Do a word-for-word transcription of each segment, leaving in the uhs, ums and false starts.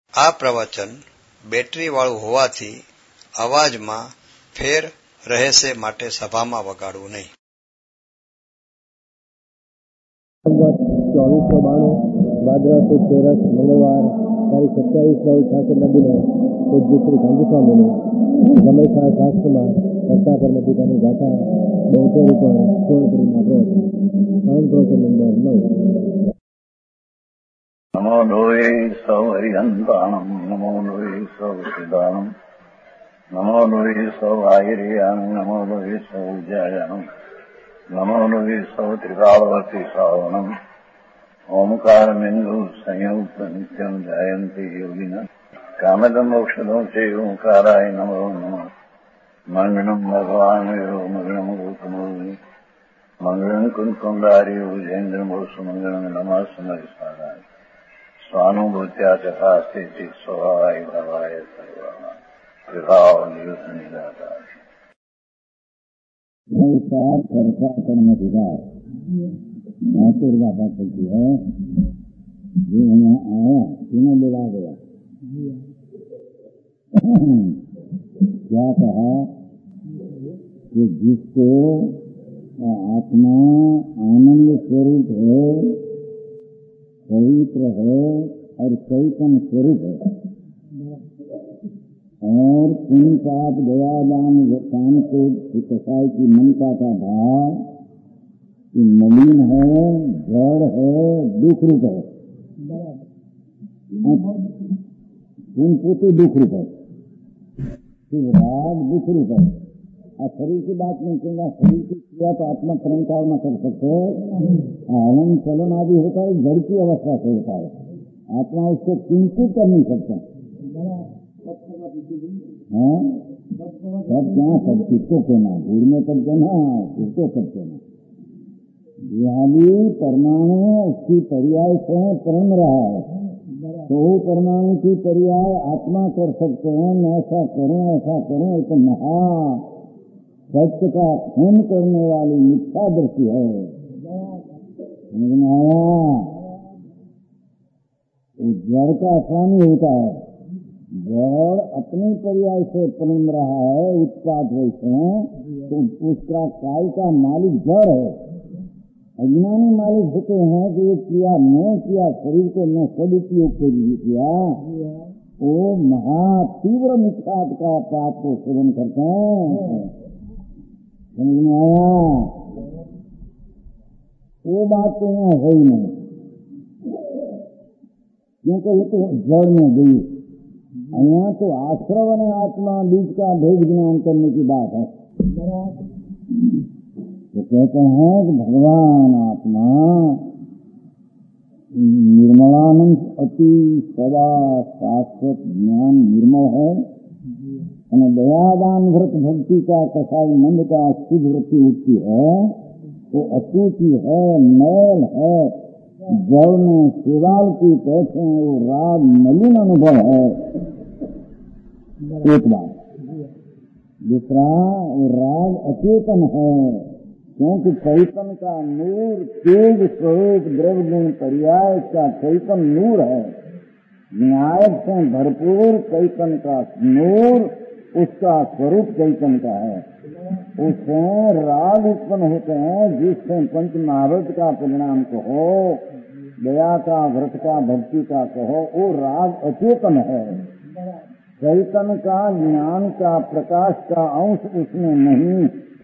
આ પ્રવચન બેટરી વાળું હોવાથી અવાજમાં ફેર રહેશે, માટે સભામાં વગાડવું નહીં. ચોવીસો બાણું ભાદરવા સુદ તેરસ મંગળવાર તારીખ સત્યાવીસ નવ છાસઠના દિને પૂજ્ય શ્રી ગાંધી સ્વામીની ગમેખા શાસ્ત્રમાં કરતા કર્મપિતાની ગાથા બોતેર ઉપર સોળ કરીના પ્રવચન સાઉન્ડ પ્રવચન નંબર નવ. નમો લોહે સૌ હરિહંતાણમ, નમો લોહે સૌ સિદ્ધાણમ, નમો લોહે સૌ આયર્યાણમ, નમો લોહે સૌ ઉજ્જાયાણમ, નમો લોહે સૌ ત્રિકાળવતી શ્રાવણમ, ઓમકાર બિંદુ સંયુક્ત નિત્યમ જાયંતી યોગિના કામદમ ઔષધો છે ઓંકારાય નમો નમઃ. મંગળમ ભગવાન મંગળમ ગૌતમો મંગળમ કુંકુંડારી ઉજેન્દ્રમોસુ મંગળમ નમઃ સમયસારાય સ્વાનુભૂત્યા ચકાસ્તે સ્વભાવાય ભાવાય સર્વા વિભાવ નિયુત નિરાકાર. नमस्कार. करता कर्मधिकार बात होती है. जो यहाँ आया तीनों बोला गया. क्या कहा कि जिसको आत्मा आनंद स्वरूप है, पवित्र है और चैतन्य स्वरूप है, और पुण्य पाप दया दान काम को कसाई की मनता का भाव कि मलिन है, जड़ है, दुख रूप है. पुण्य पोते दुख रूप है, राग दुख रूप है. और शरीर की बात नहीं कहूँगा. शरीर की क्रिया तो आत्मा परंकार में कर सकते हैं. हलन चलन आदि होता है जड़ की अवस्था से होता है. आत्मा उसको चिंतित कर नहीं सकते. हाँ, सब क्या सब किसको कहना, भूल में तब कहना, किसको तब कहना. देहादी परमाणु उसकी पर्याय से परम रहा है, तो परमाणु की पर्याय आत्मा कर सकते हैं. मैं ऐसा करूं ऐसा करूं, एक महा सत्य का खून करने वाली मिथ्या दृष्टि है. समझ में आया? जड़ का स्वामी होता है. जड़ अपनी पर्याय से परम रहा है, उत्पाद वैसे, तो उसका काय का मालिक जड़ है. अज्ञानी मालिक होते हैं कि ये किया मैं किया, शरीर को मैं सदुपयोग के लिए किया, वो महा तीव्र मिथ्यात्व का पाप को सेवन करते हैं. समझ में आया? वो बात तो यहाँ है ही नहीं, क्योंकि वो तो जड़ में गई. यहाँ तो आश्रव ने आत्मा बीच का भेद ज्ञान करने की बात है. तो कहते हैं कि भगवान आत्मा निर्मलानंद अति सदा शाश्वत ज्ञान निर्मल है, અને દયાદાન વ્રત ભક્તિ का कसाई मंद का शुद्ध वृत्ति उठती है, तो अशुचि है, मैल है, जड़ में शिवाल की कहते हैं, वो राग मलिन अनुभव है. एक बात. दूसरा, वो राग अचेतन है, क्योंकि चैतन्य का नूर तेज स्वरूप द्रव्य गुण पर्याय का चैतन्य नूर है. न्याय से भरपूर चैतन्य का नूर उसका स्वरूप चैतन्य का है. उससे राग उत्पन्न होते हैं, जिससे पंच महाव्रत का परिणाम कहो, दया का, व्रत का, भक्ति का कहो, वो राग अचेतन है. चैतन्य का, ज्ञान का, प्रकाश का अंश उसमें नहीं.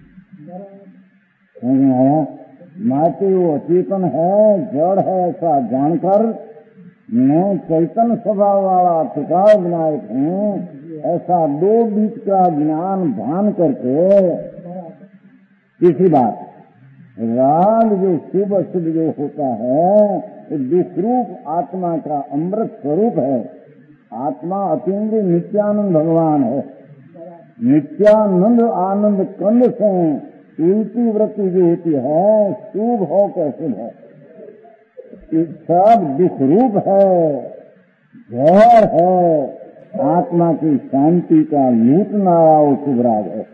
समझ में आया? माते वो अचेतन है, जड़ है, ऐसा जानकर मैं चैतन्य स्वभाव वाला टिकाऊ विनायक हूँ, ऐसा दो बीच का ज्ञान भान करके. तीसरी बात, राग जो शुभ अशुभ जो होता है, वो दुख रूप आत्मा का अमृत स्वरूप है. आत्मा अतीन्द्रिय नित्यानंद भगवान है. नित्यानंद आनंद कंद से उल्टी वृत्ति जो होती है, शुभ हो के शुभ हो, सब दुख रूप है, जहर है. आत्मा की शांति का लूटना वो शुभ राग है.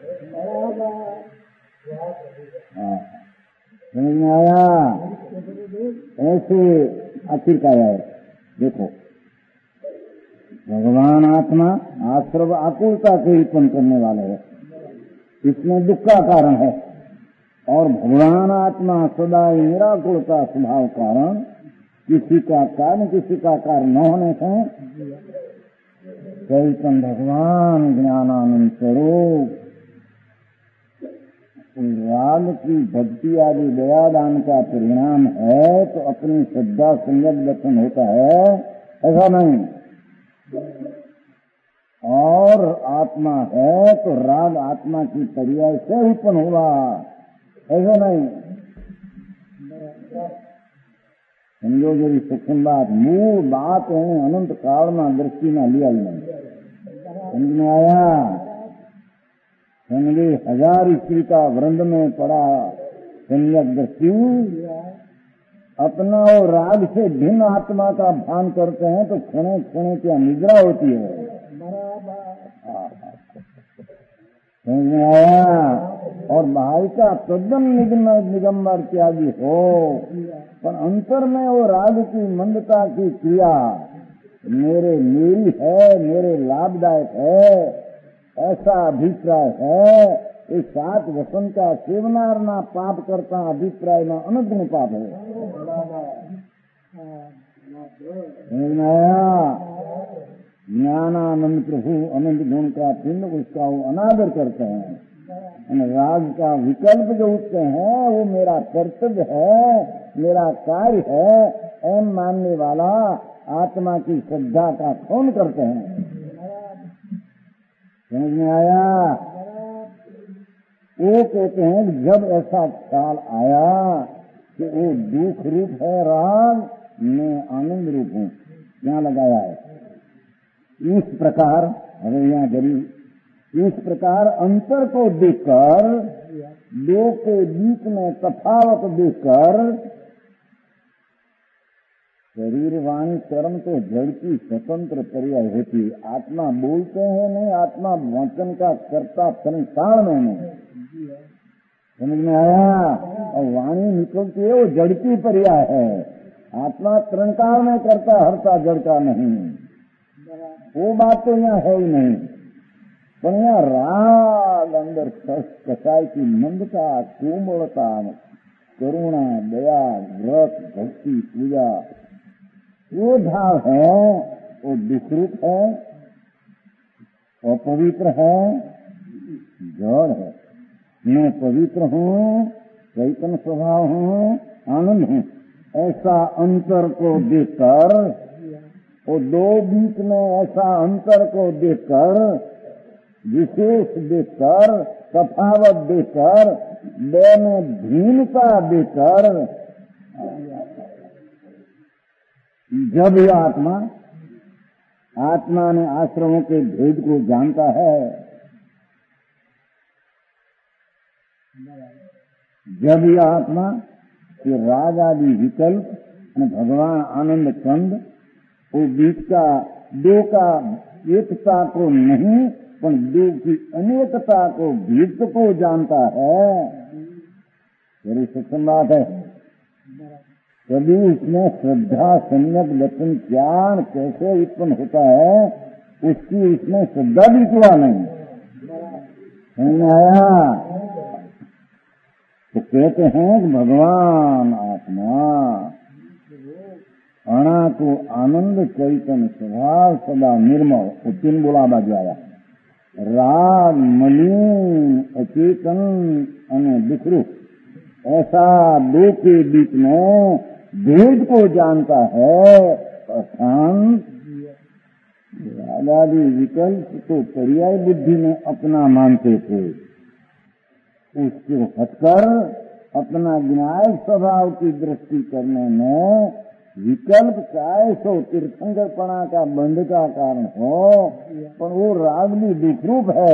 समझ में आया? ऐसे आखिर का है. देखो भगवान आत्मा आश्रव आकुलता से उत्पन्न करने वाले है, इसमें दुख का कारण है। और भगवान आत्मा सदा निराकुल का स्वभाव कारण, किसी का कारण किसी का कारण न होने से चैतन्य भगवान ज्ञानानंद स्वरूप राग की भक्ति आदि दयादान का परिणाम है तो अपनी श्रद्धा संयत दर्शन होता है, ऐसा नहीं। और आत्मा है तो राग आत्मा की पर्याय से उत्पन्न होगा, ऐसा नहीं। समझो जो सूक्ष्म बात, मूल बात है अनंत काल में दृष्टि में लिया ही नहीं, समझ में आया। समझे हजार स्त्री का वृंद में पड़ा सम्यक दृष्टि, अपना और राग से भिन्न आत्मा का भान करते हैं तो क्षणे क्षणे क्या निद्रा होती है, समझ में आया। और भाई का तद्दन निगम निगम्बर इत्यादि हो, पर अंतर में वो राग की मंदता की क्रिया मेरे मेरी है, मेरे लाभदायक है, ऐसा अभिप्राय है। इस सात वसंत का सेवनारना पाप करता अभिप्राय में अनंत गुण पाप है, समझ में आया। ज्ञानानंद प्रभु अनंत गुण का पिंड उसका वो अनादर करते हैं। राग का विकल्प जो उठते हैं वो मेरा कर्तव्य है, मेरा कार्य है, एम मानने वाला आत्मा की श्रद्धा का खून करते हैं, समझ में आया। वो कहते हैं कि जब ऐसा ख्याल आया कि वो दुख रूप है राग, मैं आनंद रूप हूँ, यहाँ लगाया है। इस प्रकार हमें यहाँ गरीब इस प्रकार अंतर को देखकर, दो के बीच में तफावत देखकर, शरीर वाणी कर्म तो जड़ की स्वतंत्र पर्याय होती। आत्मा बोलते हैं नहीं, आत्मा वचन का कर्ता संसार में नहीं, समझ में आया। और वाणी निकलती है वो जड़ की पर्याय है, आत्मा त्रंकार में करता हरता जड़ का नहीं, वो बात तो यहाँ है ही नहीं। पर यहाँ राग अंदर कसाई की मंदता, कोमलता, करुणा, दया, व्रत, भक्ति, पूजा, वो भाव है, वो दुखरूप है, अपवित्र है, जड़ है। मैं पवित्र हूँ, चैतन्य स्वभाव हूँ, आनंद हूँ, ऐसा अंतर को देखकर, वो दो बीच में ऐसा अंतर को देखकर, विशेष देखकर, तफावत देखकर, दो में भिन्नता देखकर, जब यह आत्मा आत्मा ने आश्रमों के भेद को जानता है, जब यह आत्मा कि राग आदि विकल्प भगवान आनंद कंद वो बीच का दो का एकता को नहीं पर दो की अनेकता को भेद को जानता है, बड़ी सूक्ष्म बात है। कभी उसमें श्रद्धा सम्यक दर्शन ज्ञान कैसे उत्पन्न होता है, उसकी उसमें श्रद्धा भी हुआ नहीं, समझ आया। तो कहते हैं कि भगवान आत्मा अणा को आनंद चैतन्य स्वभाव सदा निर्मल, वो तीन बोला बाजाया। राग मलिन अचेतन अने दुखरूप, ऐसा दो के बीच में भेद को जानता है। अशांत रागादि विकल्प तो पर्याय बुद्धि में अपना मानते थे, उसको हटकर अपना ज्ञान स्वभाव की दृष्टि करने में विकल्प चाहे सो तीर्थंकरपणा का बंध का कारण हो, पर वो राग भी दुखरूप है,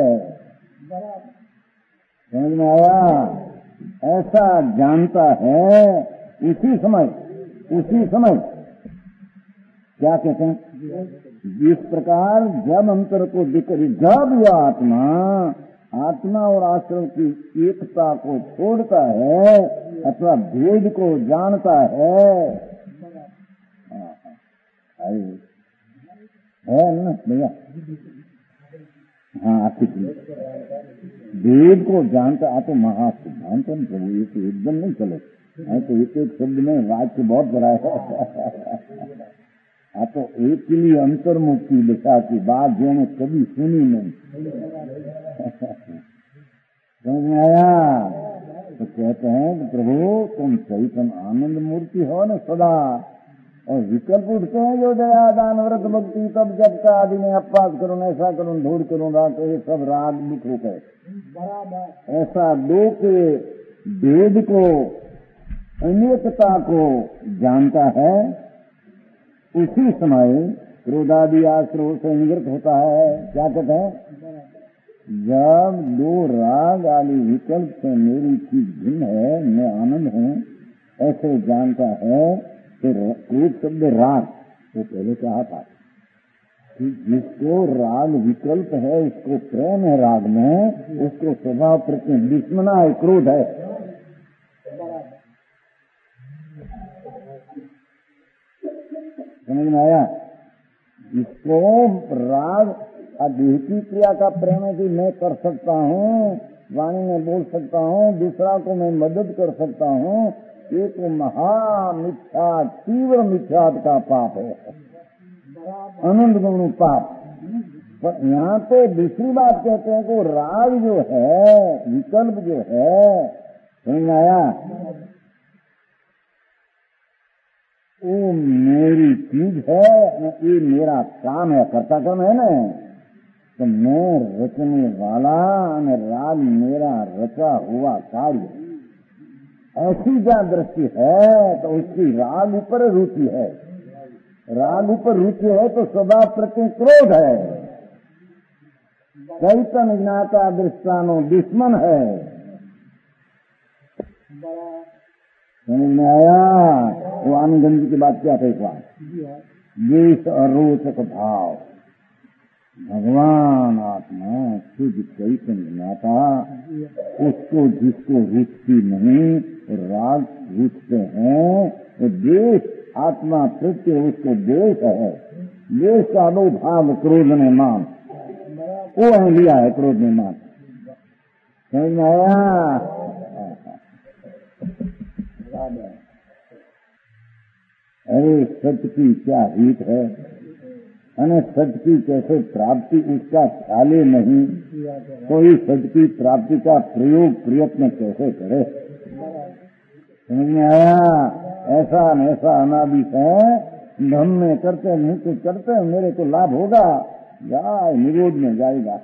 समझ में आया। ऐसा जानता है उसी समय उसी समय क्या कहते हैं, जिस प्रकार जब अंतर को दिख, जब यह आत्मा आत्मा और आश्रम की एकता को छोड़ता है अथवा भेद को जानता है, है ना भैया? हाँ, आपकी वेद को जानता आ तो महासिद्धांत है प्रभु, ये तो एकदम नहीं चले। हाँ, तो एक एक शब्द में वाक्य बहुत बड़ा है। हाँ, तो एक के लिए अंतर्मुक्ति दिशा की बात जिन्होंने कभी सुनी नहीं। समझ में आया? तो कहते हैं कि प्रभु तुम चैतन्य आनंद मूर्ति हो न सदा, और विकल्प उठते हैं जो दया दान व्रत भक्ति तब जब का आदि में अपास करूं, ऐसा करूं, ढूंढ करूं, रात, तो ये सब राग दुख होते बराबर। ऐसा दो के वेद को अनेकता को जानता है, उसी समय क्रोधादि आश्रय से निवृत्त होता है। क्या कहते हैं? जब दो राग आदि विकल्प से मेरी चीज भिन्न है, मैं आनंद हूँ, ऐसे जानता है, तो क्रोध शब्द राग वो पहले कहा था कि जिसको राग विकल्प है, उसको प्रेम है राग में, उसको स्वभाव प्रति दुश्मना है, क्रोध है। समझ में आया? इसको राग देह की क्रिया का प्रेम है कि मैं कर सकता हूँ, वाणी में बोल सकता हूँ, दूसरा को मैं मदद कर सकता हूँ, ये तो महा मिथ्या, तीव्र मिथ्यात का पाप है, अनंत गुण पाप। पर यहाँ पे दूसरी बात कहते हैं कि राग जो है, विकल्प जो है, समझ में आया? वो मेरी चीज है, ये मेरा काम है, कर्ता कर्म है ना, तो मैं रचने वाला, राग मेरा रचा हुआ कार्य, ऐसी क्या दृष्टि है तो उसकी राग ऊपर रुचि है। राग ऊपर रुचि है तो स्वभाव प्रति क्रोध है। चैतन्य ज्ञाता दृष्टानो दुश्मन है। समझ में आया? वो आनंद जी की बात क्या था? एक बात, द्वेष अरोचक भाव, भगवान आत्मा शुद्ध चैतन्य ज्ञाता, उसको जिसको रुचती नहीं, राग रुचते हैं, वो देश आत्मा प्रत्यय उसको देश है, देश का दो भाव क्रोध में मान, वो है लिया है क्रोध में मान। समझ में आया? अरे सत्य की क्या हित है, अने सत्य की कैसे प्राप्ति उसका ख्याल नहीं, कोई सत्य की प्राप्ति का प्रयोग प्रयत्न कैसे करे। समझ में आया? ऐसा न ऐसा अनादि है, हम में करते नहीं तो करते, मेरे को लाभ होगा, जाए निरोध में जाएगा,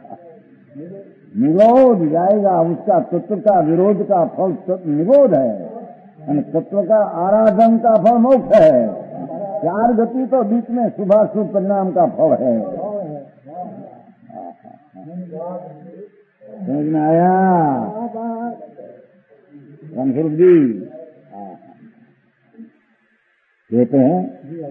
निरोध जाएगा, उसका तत्व का विरोध का फल निरोध है, तत्व का आराधन का फल मोक्ष है। चार गति तो बीच में शुभाशुभ परिणाम का फल है। समझ में आया? रामस्वरूप जी कहते हैं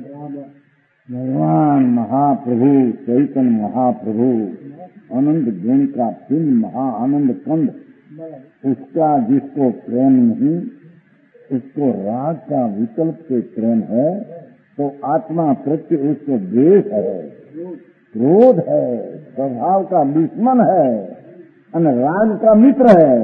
भगवान महाप्रभु चैतन्य महाप्रभु अनंत गुण का पिंड महा आनंद कंद, उसका जिसको प्रेम नहीं, उसको राग का विकल्प से प्रेम है, तो आत्मा प्रति उसको द्वेष है, क्रोध है, स्वभाव का दुश्मन है, और राग का मित्र है।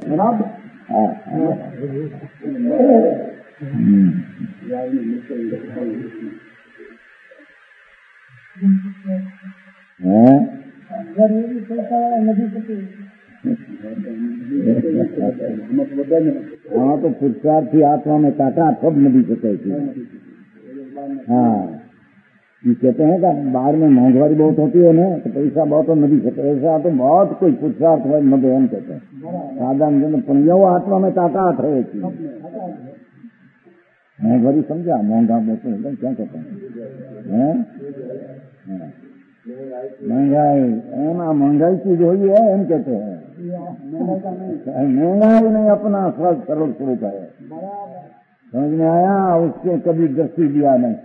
हाँ, तो पुरुषार्थी आत्मा में काटा सब नदी सके थी। हाँ, ये कहते हैं कि बाहर में महंगाई बहुत होती है ना, तो पैसा बहुत और नदी सके, ऐसा तो बहुत कोई पुरुषार्थ है मध्य हम कहते हैं। साधारण पुण्यो आत्मा में ताकत है। महंगाई समझा? महंगा बोलते हैं क्या कहते हैं? महंगाई एना महंगाई चीज हुई है हम कहते हैं। महंगाई नहीं अपना स्वस्थ सरल स्वरूप है। समझ में आया? उसके कभी दृष्टि दिया नहीं,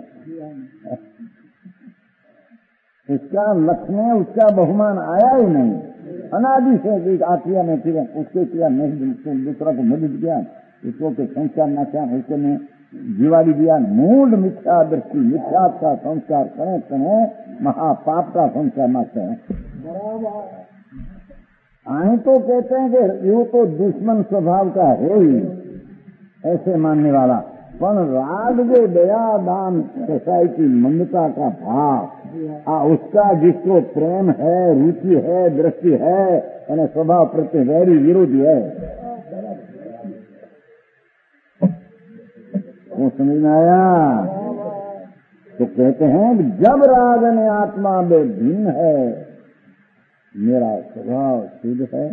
उसका लक्ष्य उसका बहुमान आया ही नहीं। अनादि से आत्रिया में फिर उसके किया नहीं, दूसरा को मदद किया, उसको के संस्कार ना किया, उसको ने जीवादी दिया मूड मिथ्या दृष्टि मिथ्या का संस्कार करें करें महापाप का संस्कार मारते हैं। आए तो कहते हैं कि ये तो दुश्मन स्वभाव का है ही, ऐसे मानने वाला। पर राग जो दया दान कसाई की मंदता का भाव आ उसका जिसको प्रेम है रुचि है दृष्टि है यानी स्वभाव प्रति वैरी विरोधी है, वो समझ में आया? तो कहते हैं कि जब राग ने आत्मा में भिन्न है, मेरा स्वभाव शुद्ध है,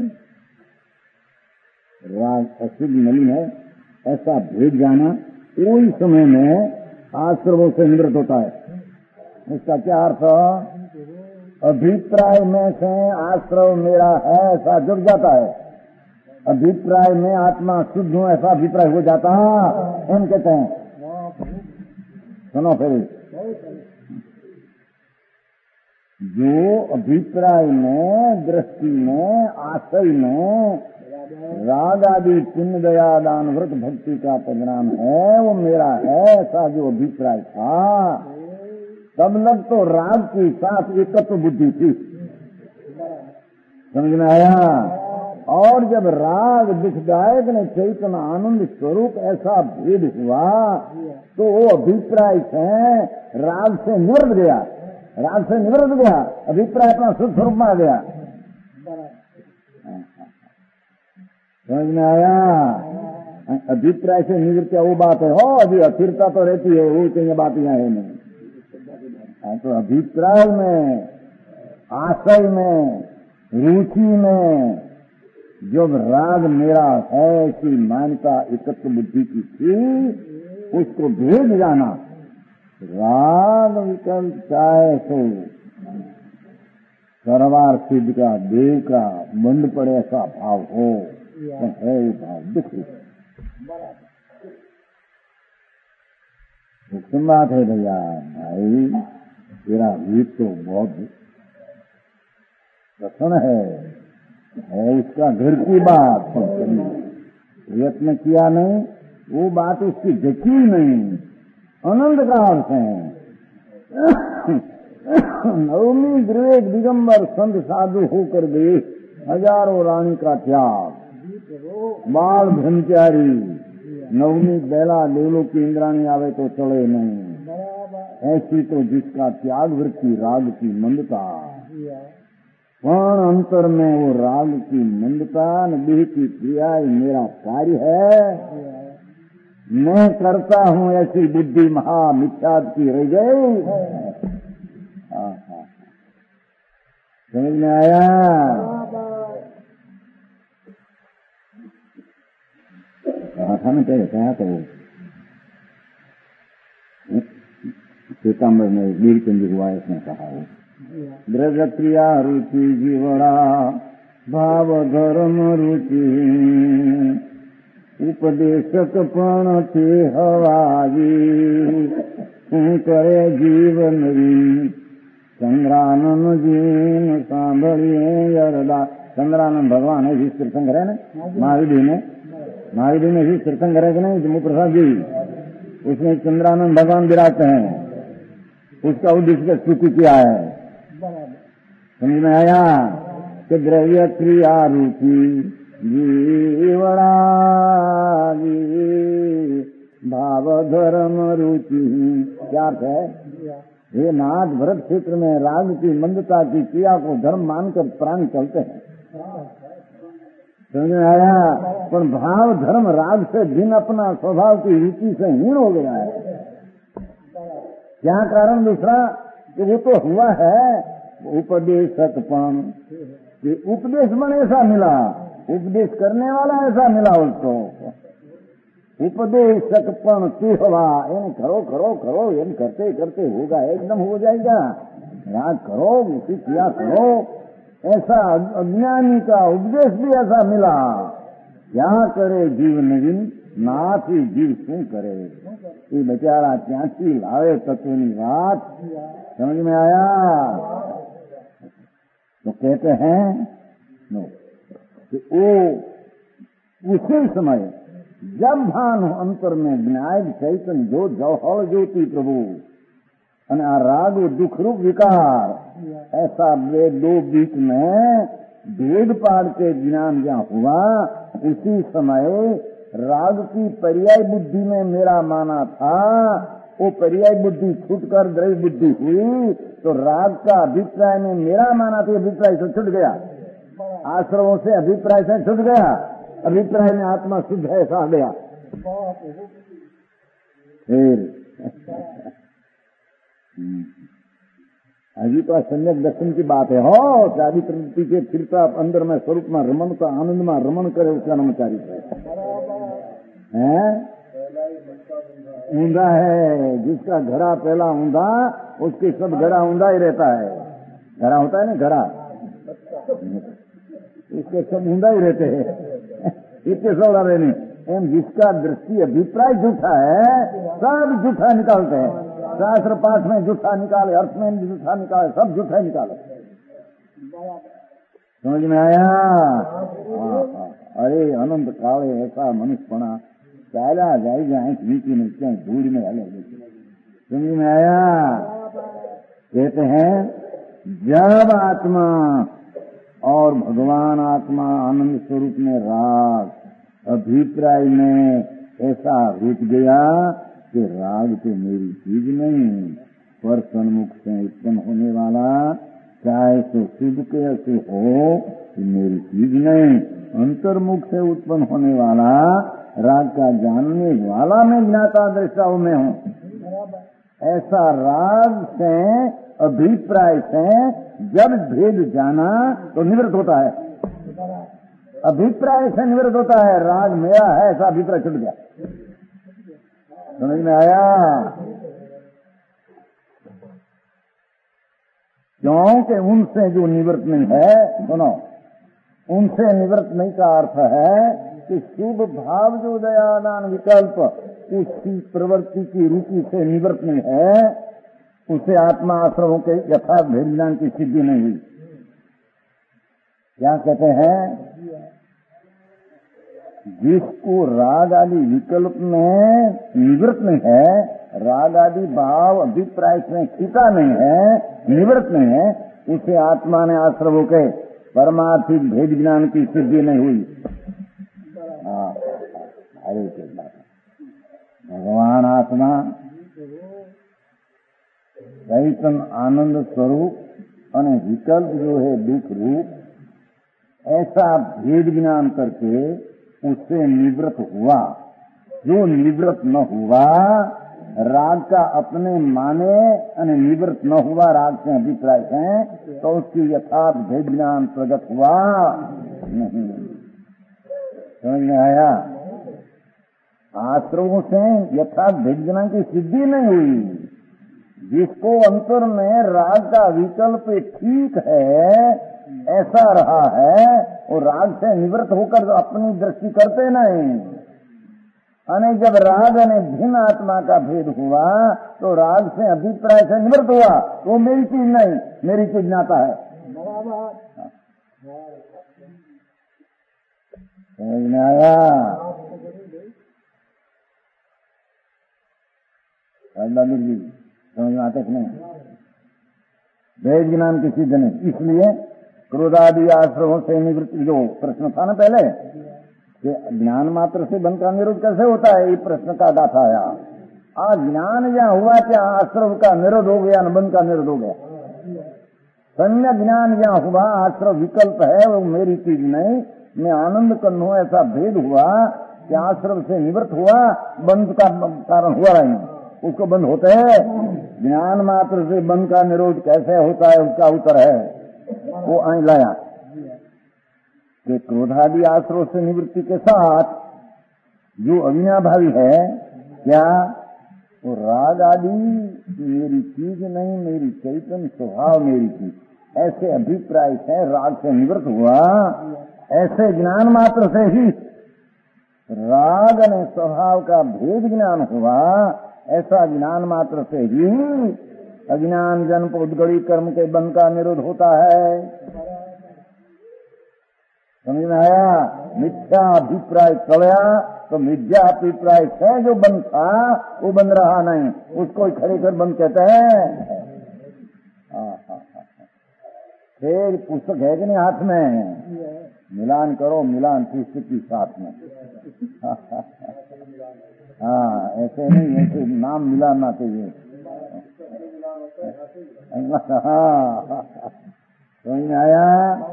राग अशुद्ध नहीं है, ऐसा भेद जाना कोई समय में आश्रमों से निवृत्त होता है। इसका क्या अर्थ? अभिप्राय में से आश्रम मेरा है ऐसा जुड़ जाता है, अभिप्राय में आत्मा शुद्ध हो ऐसा अभिप्राय हो जाता है, हम कहते हैं। सुनो फिर, जो अभिप्राय में दृष्टि में आशय में राग आदि पुण्य दया दान व्रत भक्ति का परिणाम है वो मेरा है ऐसा जो अभिप्राय था, तब लग तो राग के साथ एकत्व बुद्धि थी। समझ में आया? और जब राग दुखदायक ने चैतन्य आनंद स्वरूप ऐसा भेद हुआ तो वो अभिप्राय से राग से निवृत्त गया, राग से निवृत्त गया, अभिप्राय अपना शुद्ध स्वरूप में आ गया। समझ में आया? अभिप्राय से निवृत्ति वो बात है, हो अभी अस्थिरता तो रहती है, वो कहीं बात यहाँ है नहीं। तो अभिप्राय में आशय में रुचि में जब राग मेरा है ऐसी मान्यता एकत्व बुद्धि की थी, उसको भेद जाना। राग विकल्प चाहे तो सरवार सिद्ध का देव का बंद पड़े ऐसा भाव हो तो है वो भाव दुख दुखम बात है भैया। भाई तेरा गीत तो बहुत प्रसन्न है, है उसका घर की बात, प्रयत्न किया नहीं, वो बात उसकी जची नहीं, आनंद का अर्थ है। नवमी विवेक दिगंबर संत साधु होकर गए, हजारों रानी का त्याग, बाल ब्रह्मचारी, नवमी बेला देवलों की इंद्राणी आवे तो चले नहीं, ऐसी तो जिसका त्याग वृत्ति राग की मंदता, पण अंतर में वो राग की मंदता देह की क्रिया मेरा कार्य है, मैं करता हूँ ऐसी बुद्धि महा मिथ्याद की रह गई। समझ में आया? कहा था ना पहले, कहा तो पीताम्बर में वीरचंद्र हुआ इसने कहा हो, द्रज क्रिया रुचि जीवड़ा भाव धर्म रुचि उपदेशक पण ते हवाजी શું કરે જીવ નવી ચંદ્રાનંદ જીન સાંભળીએ અરદા। चंद्रानंद भगवान है जिस तीर्थंकर है ना, महावीर ने महावीर ने जिस तीर्थंकर है कि नहीं, जम्मू प्रसाद जी, उसमें चंद्रानंद भगवान विराजते हैं, उसका उद्देश्य स्तुति किया है। समझ में आया कि द्रव्य क्रिया रूपी जीवड़ा भाव धर्म रुचि, क्या है? ये नाथ भरत क्षेत्र में राग की मंदता की क्रिया को धर्म मानकर प्राणी चलते हैं। समझ में आया? पर भाव धर्म राग से भिन्न अपना स्वभाव की रुचि से हीन हो गया है। क्या कारण? दूसरा कि वो तो हुआ है उपदेशकपन, उपदेश मन ऐसा मिला, उपदेश करने वाला ऐसा मिला उसको, उपदेशकपन तुहवा, इन करो करो करो, इन करते करते होगा, एकदम हो जाएगा, राग करो उसी किया करो, ऐसा अज्ञानी का उपदेश भी ऐसा मिला। क्या करे जीव नवीन, नाथ ही जीव शू करे, ये बेचारा क्यांथी लावे तत्वनी बात। समझ में आया? तो कहते हैं नो कि वो उसी समय जब भान अंतर में विनायक चैतन्य जो जौहर ज्योति प्रभु અને આ રાગ दुख रूप विकार ऐसा वे दो बीच में भेद पाड़ के ज्ञान जहाँ हुआ उसी समय राग की पर्याय बुद्धि में मेरा माना था, वो पर्याय बुद्धि छूटकर द्रव्य बुद्धि हुई तो राग का अभिप्राय में मेरा माना था, अभिप्राय से छूट गया, आश्रमों से अभिप्राय से छूट गया, अभिप्राय में आत्मा शुद्ध है ऐसा आ गया। फिर अभी तो सम्यक दर्शन की बात है हो, चारी प्रवृत्ति के फिरता अंदर में स्वरूप में रमन का आनंद में रमन करे उसका नाम चारित्र है। ऊंधा है जिसका घड़ा पहला ऊंधा उसके सब घड़ा ऊंधा ही रहता है, घड़ा होता है ना घड़ा, इसके सब ऊंधा ही रहते हैं इतने सौड़ा रहने एम जिसका दृष्टि अभिप्राय झूठा है सब झूठा निकालते हैं, शास्त्र पाठ में झूठा निकाले, अर्थ में झूठा निकाले, सब झूठा निकाले। समझ में आया? अरे अनंत काले ऐसा मनुष्यपना चाला जाए जाए नीचे में क्या धूल में हले। समझ में आया? कहते हैं जब आत्मा और भगवान आत्मा आनंद स्वरूप में राग अभिप्राय में ऐसा रुक गया कि राग तो मेरी चीज नहीं, पर सन्मुख से उत्पन्न होने वाला चाहे तो शुभ के से हो कि मेरी चीज नहीं, अंतर्मुख से उत्पन्न होने वाला राग का जानने वाला मैं ज्ञाता दृष्टा में हूँ। ऐसा राग से अभिप्राय से जब भेद जाना तो निवृत्त होता है, अभिप्राय से निवृत्त होता है, राग मेरा है ऐसा अभिप्राय छूट गया। समझ में आया? क्योंकि उनसे जो निवृत्त नहीं है, सुनो, उनसे निवृत्त नहीं का अर्थ है कि शुभ भाव जो दयादान विकल्प उसकी प्रवृत्ति की रुचि से निवृत्त नहीं है, उसे आत्मा आश्रमों के यथार्थ भेद ज्ञान की सिद्धि नहीं हुई। क्या कहते हैं? जिसको राग आदि विकल्प में निवृत्त नहीं है, राग आदि भाव अभिप्राय में छिपा नहीं है, निवृत्त नहीं है, उसे आत्मा ने आश्रमों के परमार्थिक भेद ज्ञान की सिद्धि नहीं हुई। हाँ, अरे भगवान आत्मा चैतन्य आनंद स्वरूप और विकल्प जो है दुख रूप, ऐसा भेद ज्ञान करके उससे निवृत्त हुआ। जो निवृत्त न हुआ राग का अपने माने और निवृत्त न हुआ राग से अभिप्राय से, तो उसकी यथार्थ भेद ज्ञान प्रकट हुआ नहीं। समझ में आया? आश्रमों से यथार्थ भेद ज्ञान की सिद्धि नहीं हुई। जिसको अंतर में राग का विकल्प ठीक है ऐसा रहा है, और राग से निवृत्त होकर अपनी दृष्टि करते नहीं, अने जब राग ने भिन्न आत्मा का भेद हुआ तो राग से अभिप्राय से निवृत्त हुआ, तो मेरी चीज नहीं, मेरी चीज ज्ञाता है। समझ में आया? जी समझ में आते कि नहीं? भेद ज्ञान की सिद्ध नहीं, इसलिए क्रोधादि आश्रमों से निवृत्ति जो प्रश्न था ना पहले, ज्ञान मात्र से बंध का निरोध कैसे होता है, ये प्रश्न का गाथा आया। आज ज्ञान जहाँ हुआ क्या आश्रम का निरोध हो गया, न बंध का निरोध हो गया। सम्यक ज्ञान जहाँ हुआ आश्रम विकल्प है वो मेरी चीज नहीं, मैं आनंद करना हूं, ऐसा भेद हुआ कि आश्रम से निवृत्त हुआ, बंध का कारण हुआ नहीं, उसको बंद होते है। ज्ञान मात्र से बंध का निरोध कैसे होता है उसका उत्तर है वो आई लाया कि क्रोधादि आश्रय से निवृत्ति के साथ जो अविनाभावी है, क्या वो राग आदि मेरी चीज नहीं, मेरी चैतन्य स्वभाव मेरी चीज, ऐसे अभिप्राय से राग से निवृत्त हुआ। ऐसे ज्ञान मात्र से ही राग ने स्वभाव का भेद ज्ञान हुआ, ऐसा ज्ञान मात्र से ही अज्ञान जन्म उद्गड़ी कर्म के बंध का निरोध होता है। समझ में आया? मिथ्या अभिप्राय चलया तो मिथ्या अभिप्राय से जो बंद था वो बंद रहा नहीं, उसको खड़े कर बंद कहते हैं। फिर पुस्तक है कि नहीं हाथ में, मिलान करो, मिलान पुस्तक की साथ में। हाँ, ऐसे नहीं, ऐसे नाम मिलाना चाहिए। हाँ, समझ में आया?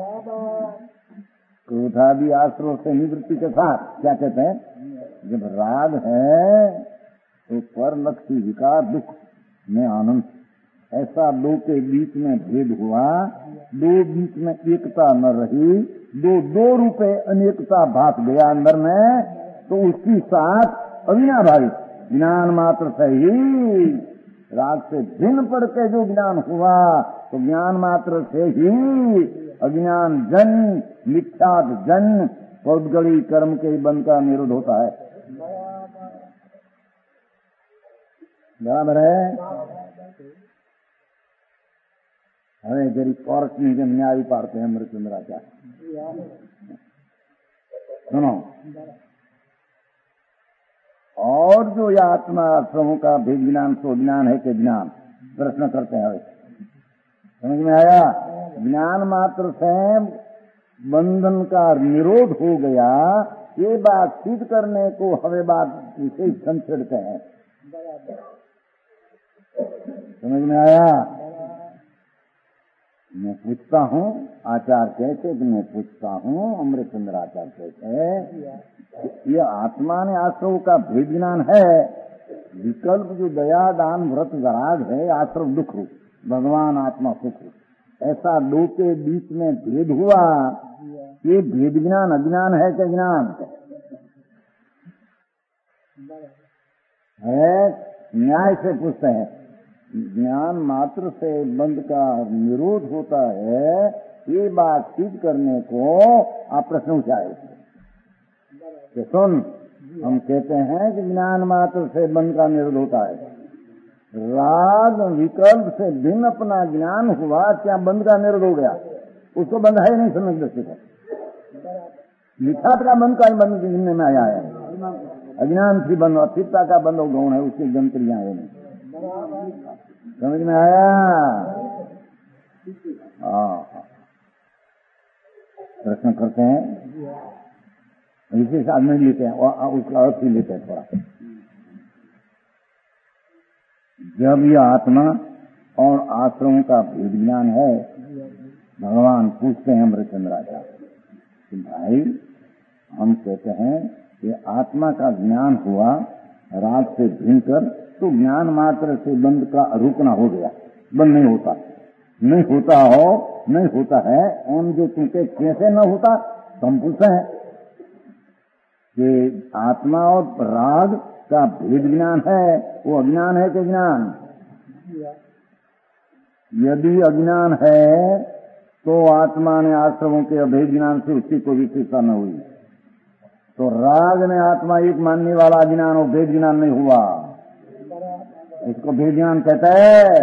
क्रोधादि आश्रय से निवृत्ति के साथ क्या कहते हैं, जब राग है तो पर लक्ष्य विकार दुख में आनंद, ऐसा दो के बीच में भेद हुआ, दो बीच में एकता न रही, दो दो रूपे अनेकता भाग गया अंदर में, तो उसकी साथ अविनाभावित ज्ञान मात्र से ही राग से भिन्न पड़ के जो ज्ञान हुआ, तो ज्ञान मात्र से ही अज्ञान जन मिथ्यात जन पौद्गली कर्म के बंध का निरोध होता है। बराबर है? हमें जरी पौरख नहीं के न्याय पारते हैं अमृतचंद्राचार्य। सुनो, और जो यह आत्मा आश्रमों का भेद ज्ञान सो ज्ञान है कि ज्ञान, प्रश्न करते हैं। समझ में आया? ज्ञान मात्र से बंधन का निरोध हो गया, ये बात सिद्ध करने को हमें बात विशेष संचिड़ते हैं। समझ में आया? मैं पूछता हूँ आचार्य कैसे, कि मैं पूछता हूँ अमृतचंद्र आचार्य कैसे, ये आत्मा ने आश्रव का भेद ज्ञान है, विकल्प जो दया दान व्रत वैराग है आश्रव दुख रूप, भगवान आत्मा सुख रूप, ऐसा दो के बीच में भेद हुआ, ये भेद ज्ञान अज्ञान है क्या ज्ञान है? न्याय से पूछते हैं। ज्ञान मात्र से बंध का निरोध होता है, ये बात सिद्ध करने को आप प्रश्न उठाए। तो सुन, हम कहते हैं कि ज्ञान मात्र से बंध का निरोध होता है, राग विकल्प से भिन्न अपना ज्ञान हुआ, क्या बंध का निरोध हो गया? उसको बंध है नहीं समझ दृष्टि है, मिथ्यात्व का बंध का ही बंध जिनने में आया है, अज्ञान थी बंध, अस्तित्व का बंध गौण है, उसकी जंत्रियां है नहीं। समझ में आया? प्रश्न करते हैं, इसी साथ में लेते हैं और उसका अर्थ ही लेते हैं थोड़ा। जब यह आत्मा और आश्रमों का भेद ज्ञान है, भगवान पूछते हैं अमृतचंद्राचार्य कि भाई हम कहते हैं कि आत्मा का ज्ञान हुआ राग से भिन्न कर, तो ज्ञान मात्र से बंध का रुकना हो गया, बंद नहीं होता, नहीं होता हो नहीं होता है एम जो तुमके कैसे न होता, तो हम पूछते हैं कि आत्मा और राग का भेद ज्ञान है, वो अज्ञान है कि ज्ञान? यदि अज्ञान है तो आत्मा ने आश्रमों के अभेद ज्ञान से उसकी कोई विशेषता न हुई, तो राग ने आत्मा एक मानने वाला अज्ञान और भेद ज्ञान नहीं हुआ, इसको भेद ज्ञान कहता है।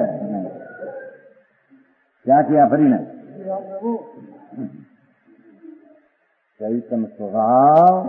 क्या किया फरी ने? चैतन्य स्वभाव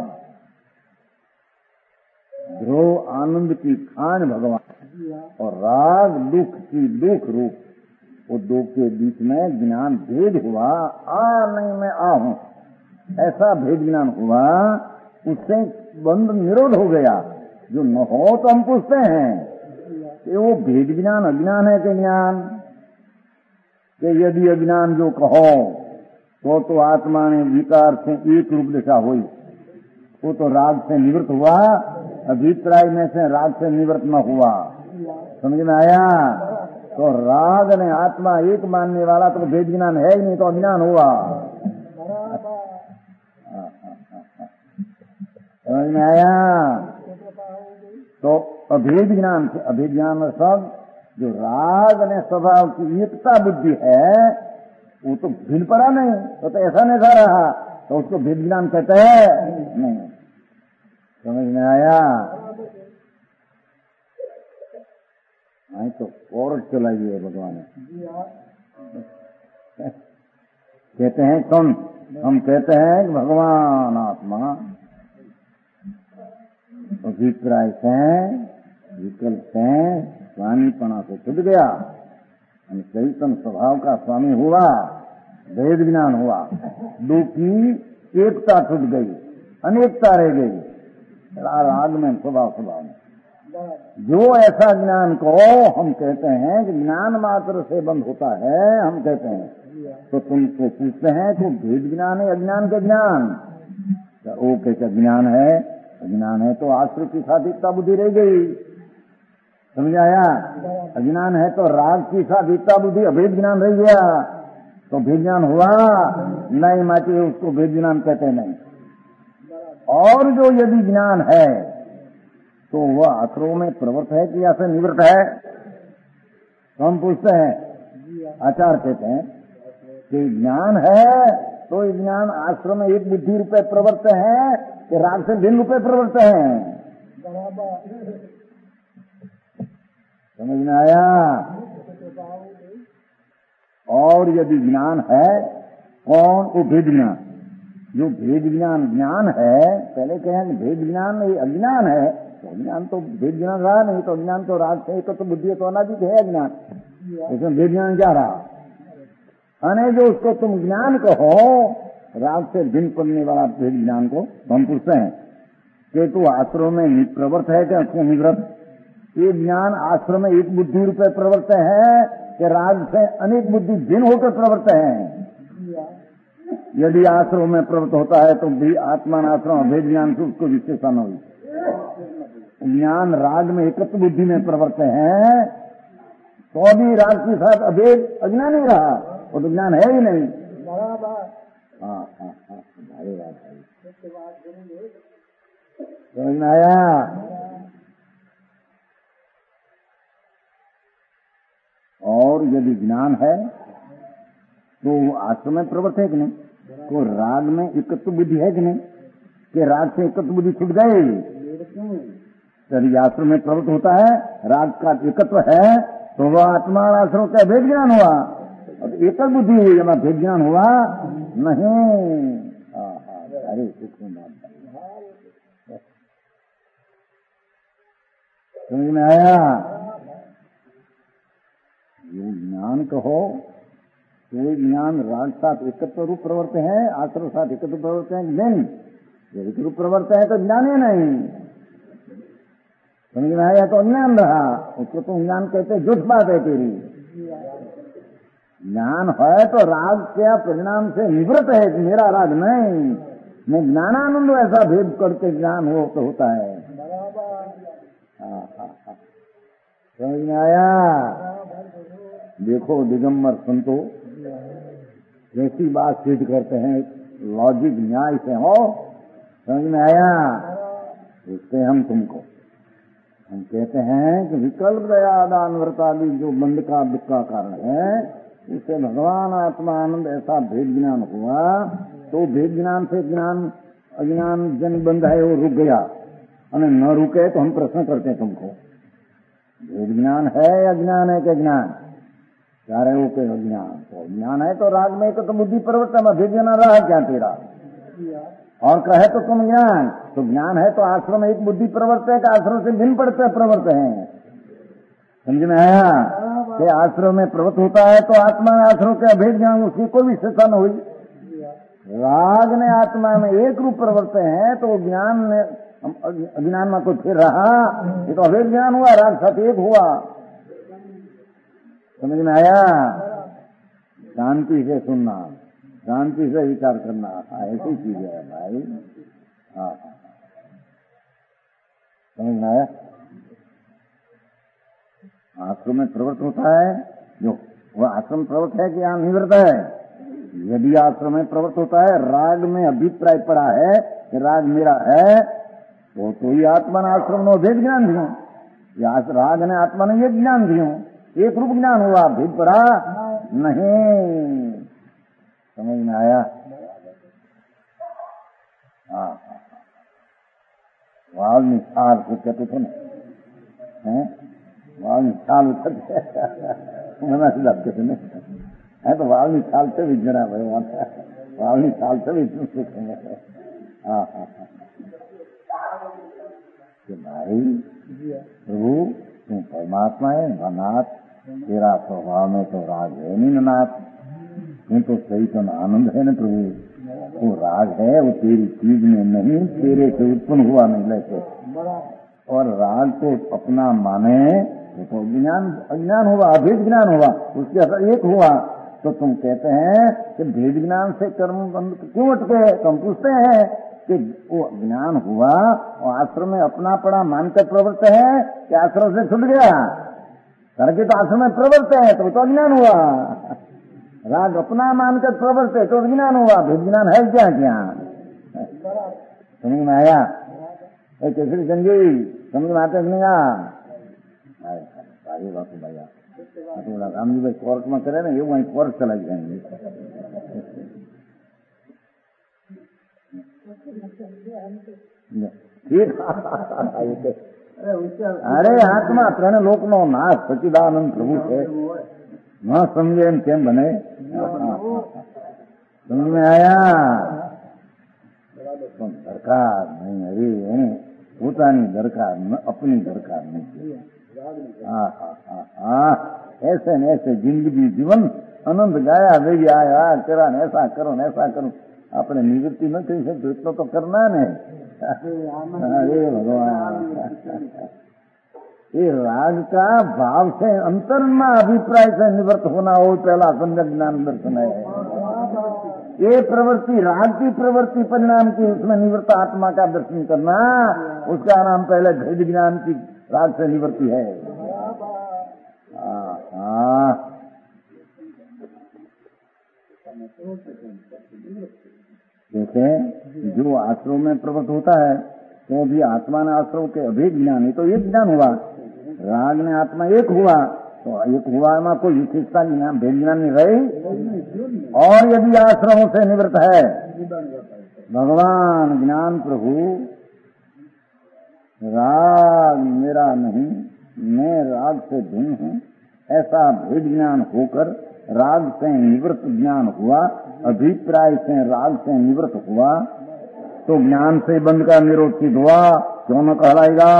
ध्रुव आनंद की खान भगवान और राग दुख की दुख रूप, वो दो के बीच में ज्ञान भेद हुआ, आ नहीं मैं आ हूं, ऐसा भेद ज्ञान हुआ, उससे बंध निरोध हो गया। जो न हो तो हम पूछते हैं कि वो भेद ज्ञान अज्ञान है कि ज्ञान? कि यदि अज्ञान जो कहो तो तो आत्मा ने विकार से एक रूप दिशा हुई, वो तो राग से निवृत्त हुआ, अभिप्राय में से राग से निवृत्त न हुआ। समझ में आया? तो राग ने आत्मा एक मानने वाला तो भेद ज्ञान है ही नहीं, तो अज्ञान हुआ। समझ में आया? तो अभेद ज्ञान से, अभेद ज्ञान सब जो राग ने स्वभाव की एकता बुद्धि है, वो तो भिन्न पड़ा नहीं, तो, तो ऐसा नहीं था रहा, तो उसको भेद ज्ञान कहते हैं नहीं। समझ में आया? नहीं तो और चलाइए भगवान कहते हैं कौन? हम कहते हैं कि भगवान आत्मा अभिप्राय से विकल्प से स्वामीपना से छूट गया, चैतन्य स्वभाव का स्वामी हुआ, भेद ज्ञान हुआ, दो की एकता छूट गई, अनेकता रह गई राग में, स्वभाव स्वभाव में। जो ऐसा ज्ञान को हम कहते हैं कि ज्ञान मात्र से बंद होता है, हम कहते हैं, तो तुमको पूछते हैं तो भेद ज्ञान है अज्ञान के ज्ञान? वो कैसा ज्ञान है? अज्ञान है तो आश्रय की साधिकता बुद्धि रह गई, समझ आया? अज्ञान है तो राग की साधिकता बुद्धि, अभेद ज्ञान रह गया, तो भेद ज्ञान हुआ नहीं, माची उसको भेद ज्ञान कहते नहीं। और जो यदि ज्ञान है तो वह आश्रय में प्रवृत्त है कि या से निवृत्त है? तो हम पूछते हैं, आचार्य कहते हैं कि ज्ञान है तो ज्ञान आश्रम में एक बुद्धि रूपे प्रवृत्त है कि राग से भिन्न रूपे प्रवृत्त है? समझ में आया? और यदि ज्ञान है कौन? वो भेद ज्ञान। जो भेद ज्ञान ज्ञान है, पहले कहें भेद ज्ञान ये अज्ञान है, तो अज्ञान तो भेद ज्ञान रहा नहीं, तो अज्ञान तो राग से एक तो बुद्धि तो अनादित है अज्ञान, इसमें भेद ज्ञान क्या रहा? अने जो उसको तुम ज्ञान कहो, राग से भिन्न पड़ने वाला भेद ज्ञान को हम पूछते हैं कि तू आश्रम में प्रवृत्त है क्या निवृत्त? ये ज्ञान आश्रम में एक बुद्धि रूपे प्रवृत्त है कि राग से अनेक बुद्धि भिन्न होकर प्रवृत्त है? यदि आश्रम में प्रवृत्त होता है तो भी आत्मान आश्रम भेद ज्ञान से उसको विशेषण हुई। ज्ञान राग में एकत्र बुद्धि में प्रवृत्त है तो भी राग के साथ अभेद अज्ञान ही रहा, वो तो ज्ञान है ही नहीं। हाँ हाँ हाँ, भारी बात है, समझ में आया? और यदि ज्ञान है तो आश्रम में प्रवृत्त है कि नहीं? तो राग में एकत्व बुद्धि है कि नहीं? कि राग से एकत्व बुद्धि छूट गई, यदि आश्रम में प्रवृत्त होता है, राग का एकत्व है, तो वह आत्मा आश्रम का भेद ज्ञान हुआ, और एकल बुद्धि हुई, हमारा भेद ज्ञान हुआ नहीं। अरे समझ में आया? ये ज्ञान कहो तो ज्ञान राग साथ एकत्व रूप प्रवृत्त है, आश्रम साथ एकत्व प्रवृत्त है नहीं? यदि रूप प्रवृत्त है तो ज्ञान ही नहीं, समझ में आया? तो अज्ञान रहा, उसको तुम ज्ञान कहते, झूठ बात है तेरी। ज्ञान है तो राग क्या परिणाम से निवृत्त है, मेरा राग नहीं, मैं ज्ञानानंद ऐसा भेद करके ज्ञान हो तो होता है। हाँ हाँ हाँ, समझ में आया? देखो दिगंबर संतो जैसी बात सिद्ध करते हैं, लॉजिक न्याय से हो, समझ में आया? इससे हम तुमको हम कहते हैं कि विकल्प दया दान व्रतादि जो बंध का दुख का कारण है, उससे भगवान आत्मा आनंद ऐसा भेद ज्ञान हुआ, तो भेद ज्ञान से ज्ञान अज्ञान जन बंध है वो रुक गया, और न रुके तो हम प्रश्न करते हैं तुमको, भेद ज्ञान है अज्ञान है क्या? ज्ञान क्या रहे हो के अज्ञान? तो ज्ञान है तो राग में तो बुद्धि परिवर्तन में भेद ज्ञान रहा क्या तेरा? और कहे तो तुम ज्ञान, तो ज्ञान है तो आश्रम एक बुद्धि प्रवर्त है कि आश्रम से भिन्न पड़ते प्रवर्त है? समझ में आया? कि आश्रम में प्रवृत्त होता है तो आत्मा आश्रम के अभेद ज्ञान उसकी कोई विशेषता न हुई। राग ने आत्मा में एक रूप प्रवर्त है तो ज्ञान ने अज्ञान में कुछ फिर रहा, ये तो अभेद ज्ञान हुआ, राग साथ एक हुआ। समझ में आया? शांति से सुनना, शांति से विचार करना, ऐसी चीज है भाई। हाँ समझ में आया? आश्रम में प्रवृत्त होता है जो वह आश्रम प्रवृत्त है कि यहाँ निवृत्त है? यदि आश्रम में प्रवृत्त होता है, राग में अभिप्राय पड़ा है कि राग मेरा है, तो तो ही आत्मा ने आश्रम ने भेद ज्ञान दियो, राग ने आत्मा ने एक ज्ञान दियो, एक रूप ज्ञान हुआ, भेद पड़ा नहीं। समझ में आया? हाँ वाल निशाल कहते थे ना, वाल निशाल मना से लगते थे ना, तो वाल निशाल से भी जरा भाई, वाल निशाल से भी सीखेंगे। हाँ हाँ हाँ कि भाई प्रभु तुम परमात्मा है नाथ, तेरा स्वभाव में तो राग है नहीं नाथ, तू तो सही तो आनंद है न प्रभु, वो राग है वो तेरी चीज में नहीं, तेरे से उत्पन्न हुआ नहीं लेके, और राग को अपना माने तो अज्ञान अज्ञान हुआ, अभेद ज्ञान हुआ, उसके असर एक हुआ। तो तुम कहते हैं कि भेद ज्ञान से कर्म बंद क्यों अटके? तुम पूछते हैं कि वो ज्ञान हुआ और आश्रम में अपना पड़ा मानकर प्रवृत्त है कि आश्रम से छूट गया? करके तो आश्रम में प्रवृत्त है तो तो अज्ञान हुआ। राग अपना मानकर प्रवृत्त है तो अज्ञान हुआ। भेद ज्ञान है क्या? ज्ञान समझ में आया? कैसे संजय समझ में आते नहीं? आगे बात भैया राम जी भाई कोर्ट में करे ना, ये वहीं कोर्ट चला जाएंगे। अरे आत्मा ત્રણ લોકનો નાશ સચ્ચિદાનંદ પ્રભુ છે, ન સમજે એમ કેમ બને? સમજ में आया? પણ દરકાર નહીં, અરે એને પોતાની દરકાર अपनी दरकार नहीं। हाँ हाँ हाँ हाँ, ऐसे न ऐसे जिंदगी जीवन आनंद गाया देवी आया करा ने ऐसा करो न ऐसा करो, अपने निवृत्ति न करी सकते इतना तो करना ने। अरे भगवान, ये राग का भाव से अंतर्मा अभिप्राय से निवृत्त होना हो पहला सम्यक ज्ञान दर्शन है। ये प्रवृत्ति राग की प्रवृत्ति परिणाम की, उसमें निवृत्त आत्मा का दर्शन करना, उसका नाम पहले भेद ज्ञान की राग से निवृत्ति है। हाँ, जैसे जो आश्रम में प्रवृत्त होता है तो भी आत्मा ने आश्रम के अभेद ज्ञान है तो एक ज्ञान हुआ, राग ने आत्मा एक हुआ तो एक हुआ में कोई विशेषता ज्ञान भेद ज्ञान नहीं रही। और यदि आश्रमों से निवृत्त है भगवान ज्ञान प्रभु, राग मेरा नहीं, मैं राग से भिन्न हूँ, ऐसा भेद ज्ञान होकर राग से निवृत्त ज्ञान हुआ, अभिप्राय से राग से निवृत्त हुआ, तो ज्ञान से बंध का निरोध सिद्ध हुआ, क्यों न कहलाएगा?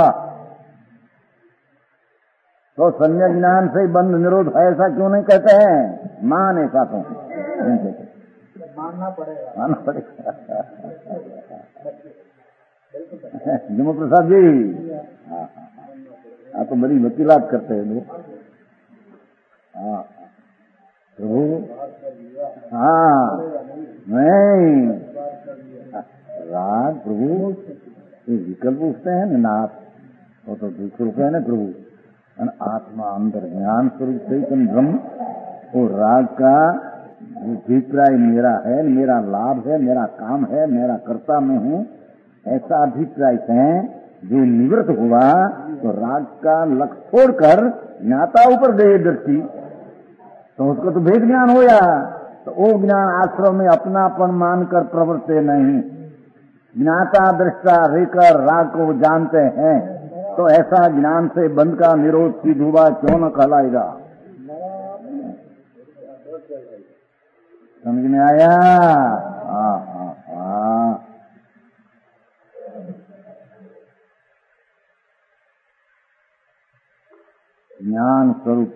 तो सम्यक ज्ञान से बंध निरोध है ऐसा क्यों नहीं कहते हैं? मान ऐसा तो मानना पड़ेगा, मानना पड़ेगा। जम्मू प्रसाद जी, हाँ हाँ, तो बड़ी वकीलात करते हैं लोग। हाँ प्रभु, हाँ नहीं राग प्रभु ये विकल्प उठते हैं ना, वो तो दूसरे रुपये है ना प्रभु। आत्मा अंदर ज्ञान स्वरूप चैतन्य ब्रह्म, वो राग का अभिप्राय मेरा है, मेरा लाभ है, मेरा काम है, मेरा कर्ता मैं हूँ, ऐसा अभिप्राय से जो निवृत्त हुआ तो राग का लक्ष्य छोड़कर ज्ञाता ऊपर दे दृष्टि, तो उसको तो भेद ज्ञान होया। तो वो ज्ञान आश्रम में अपनापन मानकर प्रवृत्त नहीं, ज्ञाता दृष्टा रहकर राग को जानते हैं, तो ऐसा ज्ञान से बंध का निरोध सिद्ध हुआ, क्यों न कहलाएगा? समझ में आया? हाँ हाँ हाँ। ज्ञान स्वरूप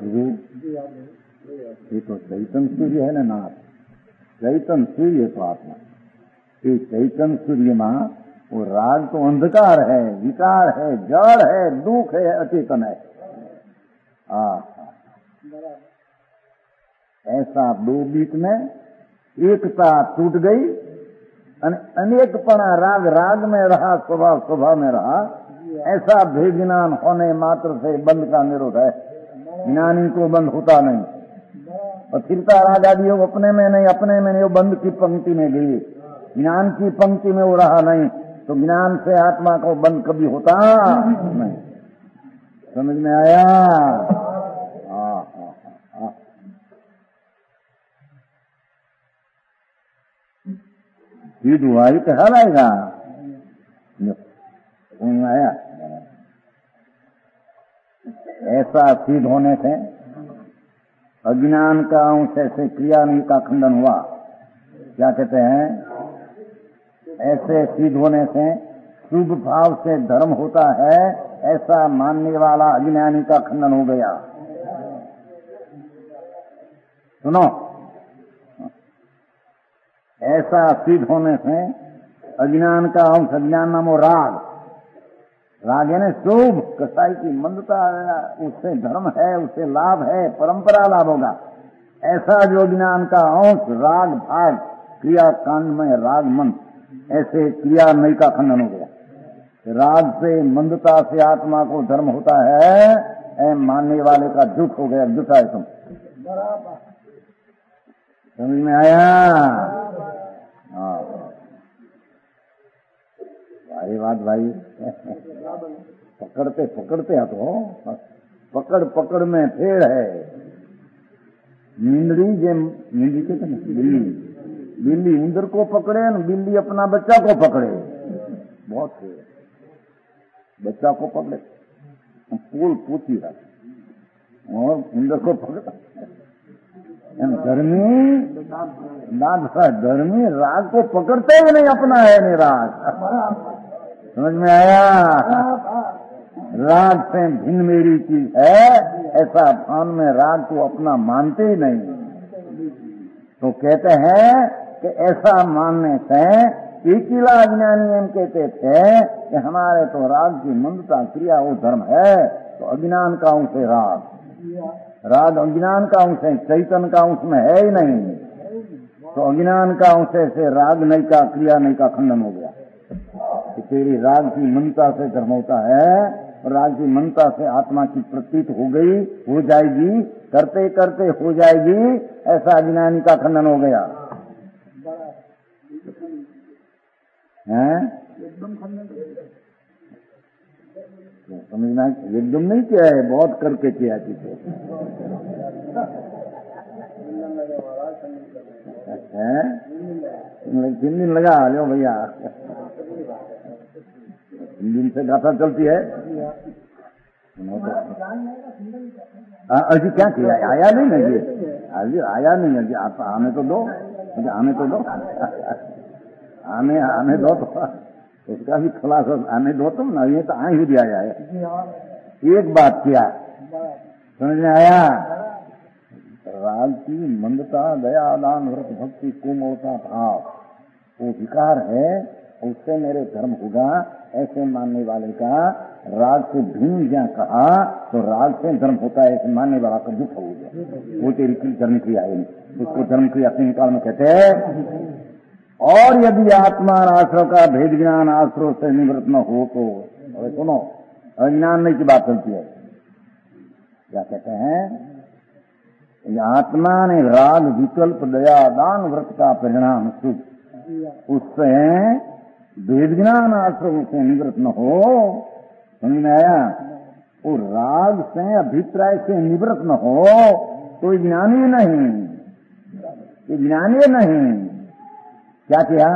ये तो चैतन्य सूर्य है ना नाथ, चैतन्य सूर्य तो आत्मा, ये चैतन्य सूर्य में वो राग तो अंधकार है, विकार है, जड़ है, दुख है, अचेतन है। आ, ऐसा दो बीच में एकता टूट गई, अनेकपना राग राग में रहा, स्वभाव स्वभाव में रहा, ऐसा भेद ज्ञान होने मात्र से बंध का निरोध है। ज्ञानी को बंध होता नहीं, और फिरता राग आदि वो अपने में नहीं, अपने में नहीं, वो बंध की पंक्ति में गई, ज्ञान की पंक्ति में वो रहा नहीं, तो ज्ञान से आत्मा को बंध कभी होता नहीं। समझ में आया? हाँ हाँ हाँ। सिद्ध हुआ ही कहलाएगा। समझ में आया? ऐसा सिद्ध होने से अज्ञान का अंश ऐसे क्रिया नहीं का खंडन हुआ। क्या कहते हैं? ऐसे सिद्ध होने से शुभ भाव से धर्म होता है, ऐसा मानने वाला अज्ञानी का खंडन हो गया। सुनो, ऐसा सिद्ध होने से अज्ञान का अंश, अज्ञान नामो राग, राग है ना शुभ, कसाई की मंदता, उससे धर्म है, उससे लाभ है, परंपरा लाभ होगा। ऐसा जो अज्ञान का अंश राग भाग, क्रिया कांड में राग मन, ऐसे क्रिया नई का खंडन हो गया। राग से मंदता से आत्मा को धर्म होता है, ऐ मानने वाले का झूठ हो गया, झूठा है तुम। समझ में आया? हाँ भाई बात भाई, पकड़ते पकड़ते आ तो पकड़ पकड़ में फेड़ है। नींदड़ी जे नींदड़ी कहते ना, बिल्ली बिल्ली इंद्र को पकड़े न बिल्ली अपना बच्चा को पकड़े, बहुत फेड़। बच्चा को पकड़े फूल पूछी रहा और इंद्र को पकड़ा। धर्मी दाद धर्मी राग को पकड़ते ही नहीं, अपना है नहीं राग। समझ में आया? राग से भिन्न मेरी चीज है, ऐसा भान में राग को अपना मानते ही नहीं। तो कहते हैं कि ऐसा मानने से एकीला अज्ञानी एम कहते थे कि हमारे तो राग की मंदता क्रिया वो धर्म है, तो अज्ञान का अंश है राग, राग अज्ञान का अंश है, चैतन्य का अंश में है ही नहीं। तो अज्ञान का अंश से राग नहीं का क्रिया नहीं का खंडन हो गया कि तेरी राग की मनता से धर्म होता है, और राग की मनता से आत्मा की प्रतीत हो गई, हो जाएगी, करते करते हो जाएगी, ऐसा अज्ञानी का खंडन हो गया है। समझना एकदम नहीं किया है, बहुत करके किया चीजें है। तीन दिन लगा लो भैया, तीन दिन से गाथा चलती है। अभी क्या किया, आया नहीं ना जी, अभी आया नहीं है जी, आप आने तो दो, आने तो दो, आने आने दो तो उसका भी खुलासा आने दो तुम ना, ये तो आ ही दिया जाए। एक बात किया, समझ में आया? राग की मंदता, दया, दान, व्रत, भक्ति, कोमलता, भाव, वो विकार है, उससे मेरे धर्म होगा, ऐसे मानने वाले का राग से भिन्न जहाँ कहा तो राग से धर्म होता है, ऐसे मानने वाला का दुख हो गया। वो तेरी धर्म क्रिया है, उसको धर्म क्रिया अपने काल में कहते हैं। और यदि आत्मा आश्रव का भेद ज्ञान आश्रव से निवृत्त न हो तो, अरे सुनो, अज्ञान नहीं की बात चलती है। क्या कहते हैं? आत्मा ने राग विकल्प दया दान व्रत का परिणाम सुख, उससे भेद ज्ञान आश्रव से निवृत्त न हो, समझ में आया? वो राग से अभिप्राय से निवृत्त न हो तो ज्ञानी नहीं, ये ज्ञानी नहीं। क्या किया?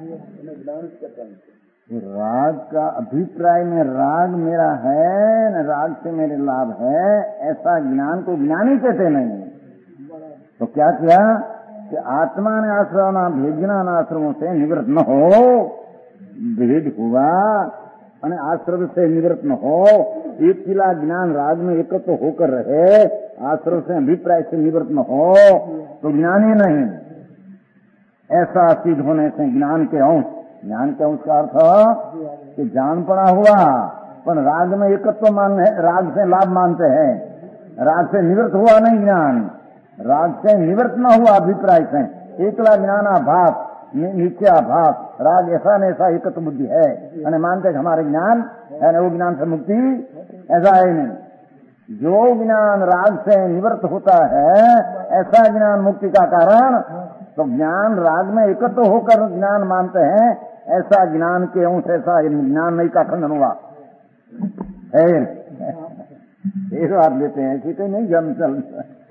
राग का अभिप्राय में राग मेरा है न, राग से मेरे लाभ है, ऐसा ज्ञान को ज्ञानी कहते नहीं। तो क्या किया कि आत्मा ने आश्रव ना भेद ज्ञान आश्रमों से निवृत्त न हो, भेद हुआ और आश्रम से निवृत्त न हो, एक किला ज्ञान राग में एकत्र तो होकर रहे, आश्रम से अभिप्राय से निवृत्त न हो तो ज्ञानी नहीं। ऐसा सिद्ध होने से ज्ञान के अंश, ज्ञान के अंश का अर्थ कि जान पड़ा हुआ पर राग में एकत्व तो मान, राग से लाभ मानते हैं, राग से निवृत्त हुआ नहीं ज्ञान, राग से निवृत्त न हुआ अभिप्राय से, एकला ज्ञानाभास नित्याभास, राग ऐसा न ऐसा एकत्व बुद्धि है, यानी मानते हमारे ज्ञान है, वो ज्ञान से मुक्ति ऐसा है नहीं। जो ज्ञान राग से निवृत्त होता है, ऐसा ज्ञान मुक्ति का कारण, तो ज्ञान राग में एकत्र होकर ज्ञान मानते हैं, ऐसा ज्ञान के अंश, ऐसा ज्ञान नहीं का खंडन हुआ है। एक बात लेते हैं, ऐसी कोई नहीं जम चल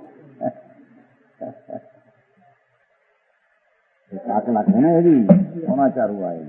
सात लाख है ना, यदि समाचार हुआ है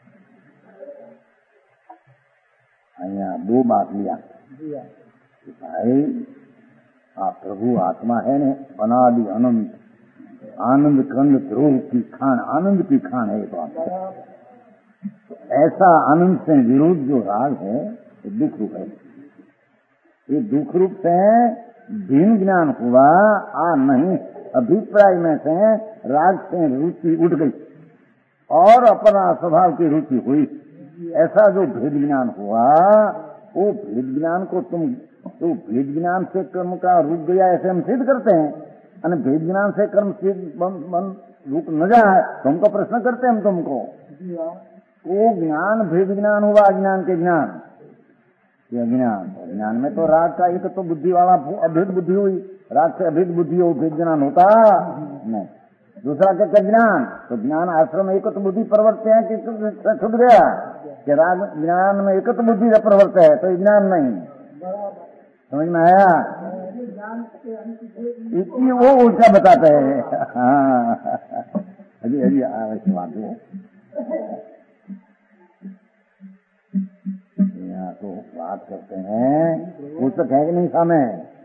અહીંયા दो बात लिया भाई, आप प्रभु आत्मा है ने, अनादि अनंत आनंद खंड ध्रुव की खान, आनंद की खान है बात। ऐसा आनंद से विरोध जो राग है ये दुख रूप है। ये दुख रूप से भिन्न ज्ञान हुआ आ नहीं, अभिप्राय में से राग से रुचि उठ गई और अपना स्वभाव की रुचि हुई। ऐसा जो भेद ज्ञान हुआ, वो भेद ज्ञान को तुम तो भेद ज्ञान से कर्म का रुक गया ऐसे हम सिद्ध करते हैं, और भेद ज्ञान से कर्म सिद्ध रुक न जाए तो हमको प्रश्न करते हैं हम तुमको। वो ज्ञान भेद ज्ञान हुआ, अज्ञान के ज्ञान, ये अज्ञान ज्ञान में तो राग का एक तो बुद्धि वाला अभेद बुद्धि हुई, राग से अभेद बुद्धि हो, भेद ज्ञान होता नहीं। दूसरा क्या ज्ञान, तो ज्ञान आश्रम एक तो बुद्धि प्रवर्त है कि छूट गया कि राग ज्ञान में एक तो बुद्धि का प्रवर्त है तो ज्ञान नहीं, समझ में आया? इतनी वो उल्टा बताते हैं। हाँ अभी अभी आवश्यक बात है। यहाँ तो बात करते हैं, वो तो है कि नहीं सामने।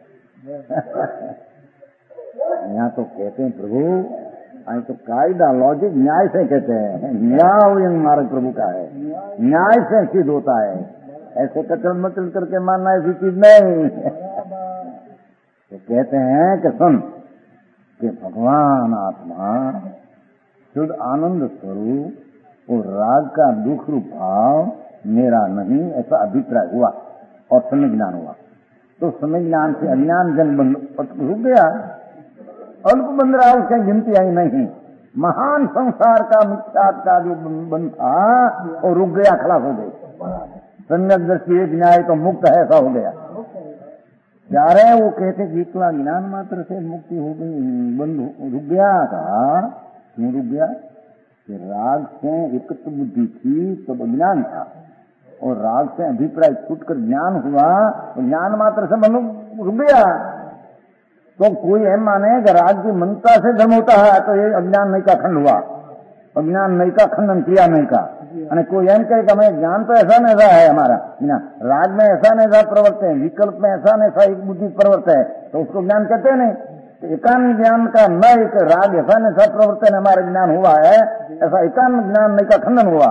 यहाँ तो कहते हैं प्रभु, आई तो कायदा लॉजिक न्याय से कहते हैं, न्याय मार्ग प्रभु का है, न्याय से सिद्ध होता है, ऐसे कचर मचल करके मानना ऐसी चीज नहीं। तो कहते हैं कि सुन कि भगवान आत्मा शुद्ध आनंद स्वरूप और राग का दुख रूप भाव मेरा नहीं, ऐसा अभिप्राय हुआ और समय ज्ञान हुआ। तो समय ज्ञान से अज्ञान जन बंद रुक गया, अल्प बंद रहा, उसकी गिनती आई नहीं। महान संसार का मिथ्यात्व का जो बंद था और रुक गया, खलास हो गई। सम्यक दृष्टि एक न्याय तो मुक्त है, ऐसा हो गया। जा रहे वो कहते कि इतना ज्ञान मात्र से मुक्ति हो गई, बंद रुक गया था। क्यों रुक गया? कि राग से एकत्व बुद्धि थी तब तो अज्ञान था, और राग से अभिप्राय छूटकर ज्ञान हुआ तो ज्ञान मात्र से बंद रुक गया। तो कोई एम माने कि राग की मनता से धर्म होता है तो ये अज्ञान नहीं का खंड हुआ, अज्ञान नहीं का खंडन किया नहीं का। कोई एम कहे कि हमें ज्ञान तो ऐसा नहीं है हमारा, ना राग में ऐसा नहीं प्रवर्त है, विकल्प में ऐसा नहीं सा एक बुद्धि प्रवर्त है, तो उसको ज्ञान कहते नहीं। तो एकांत ज्ञान का न एक राग ऐसा नहीं सा प्रवर्तन हमारा ज्ञान हुआ है, ऐसा एकांत ज्ञान नहीं का खंडन हुआ।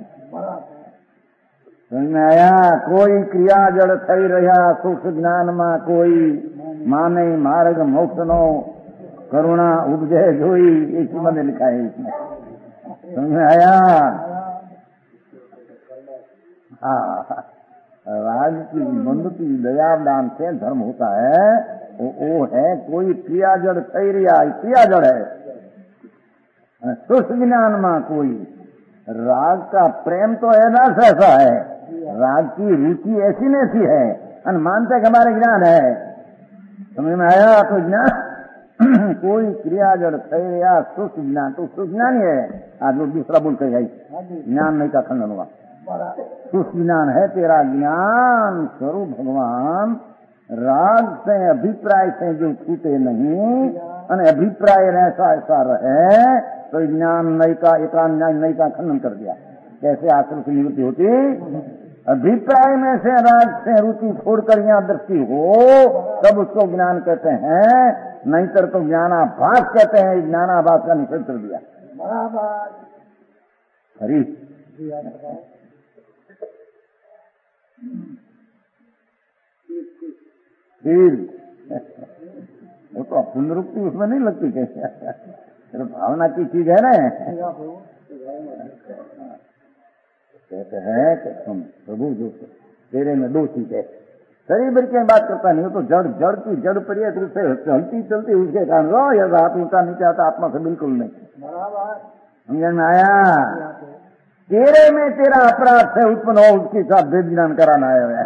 समझ में आया? कोई क्रिया जड़ थई रहा सुख ज्ञान में, कोई माने मार्ग मोक्ष नो करुणा उपजे जोई, एक ही मैंने लिखा है इसमें। समझ में आया? हाँ, राग की बंद की दया दान से धर्म होता है, वो, वो है कोई क्रिया जड़ थई रहा, क्रिया जड़ है। सुख ज्ञान में कोई राग का प्रेम तो है ना, ऐसा है, राग की रुचि ऐसी न ऐसी है, और मानते कि हमारे ज्ञान है। समझ में आया? तो ज्ञान कोई क्रिया जड़ थई रहा सुख ज्ञान, तो सुख ज्ञान ही है। आज लोग दूसरा बोलते गई ज्ञान नहीं का खंडन हुआ। सुख ज्ञान है तेरा ज्ञान स्वरूप भगवान, राग से अभिप्राय से जो छूटे नहीं, और अभिप्राय ऐसा ऐसा रहे तो ज्ञान नई का एकांत ज्ञान नई का खंडन कर दिया। कैसे आश्रम की निवृत्ति होती? अभिप्राय में से राग से रुचि छोड़कर यहाँ दृष्टि हो तब उसको ज्ञान कहते हैं, नहीं कर तो ज्ञानाभास कहते हैं। ज्ञानाभास का निषेध कर दिया। हरी फिर वो तो पुनरुक्ति उसमें नहीं लगती, कैसे भावना की चीज है ना। कहते हैं कि तुम प्रभु जो तेरे में दो चीज है, शरीर भर की बात करता नहीं हो तो जड़ जड़ की जड़ पर रूप से चलती चलती उसके कारण रो या हाथ ऊंचा नहीं चाहता, आत्मा से बिल्कुल नहीं। समझ में आया? तेरे में तेरा अपराध से उत्पन्न हो उसके साथ भेद ज्ञान कराना है।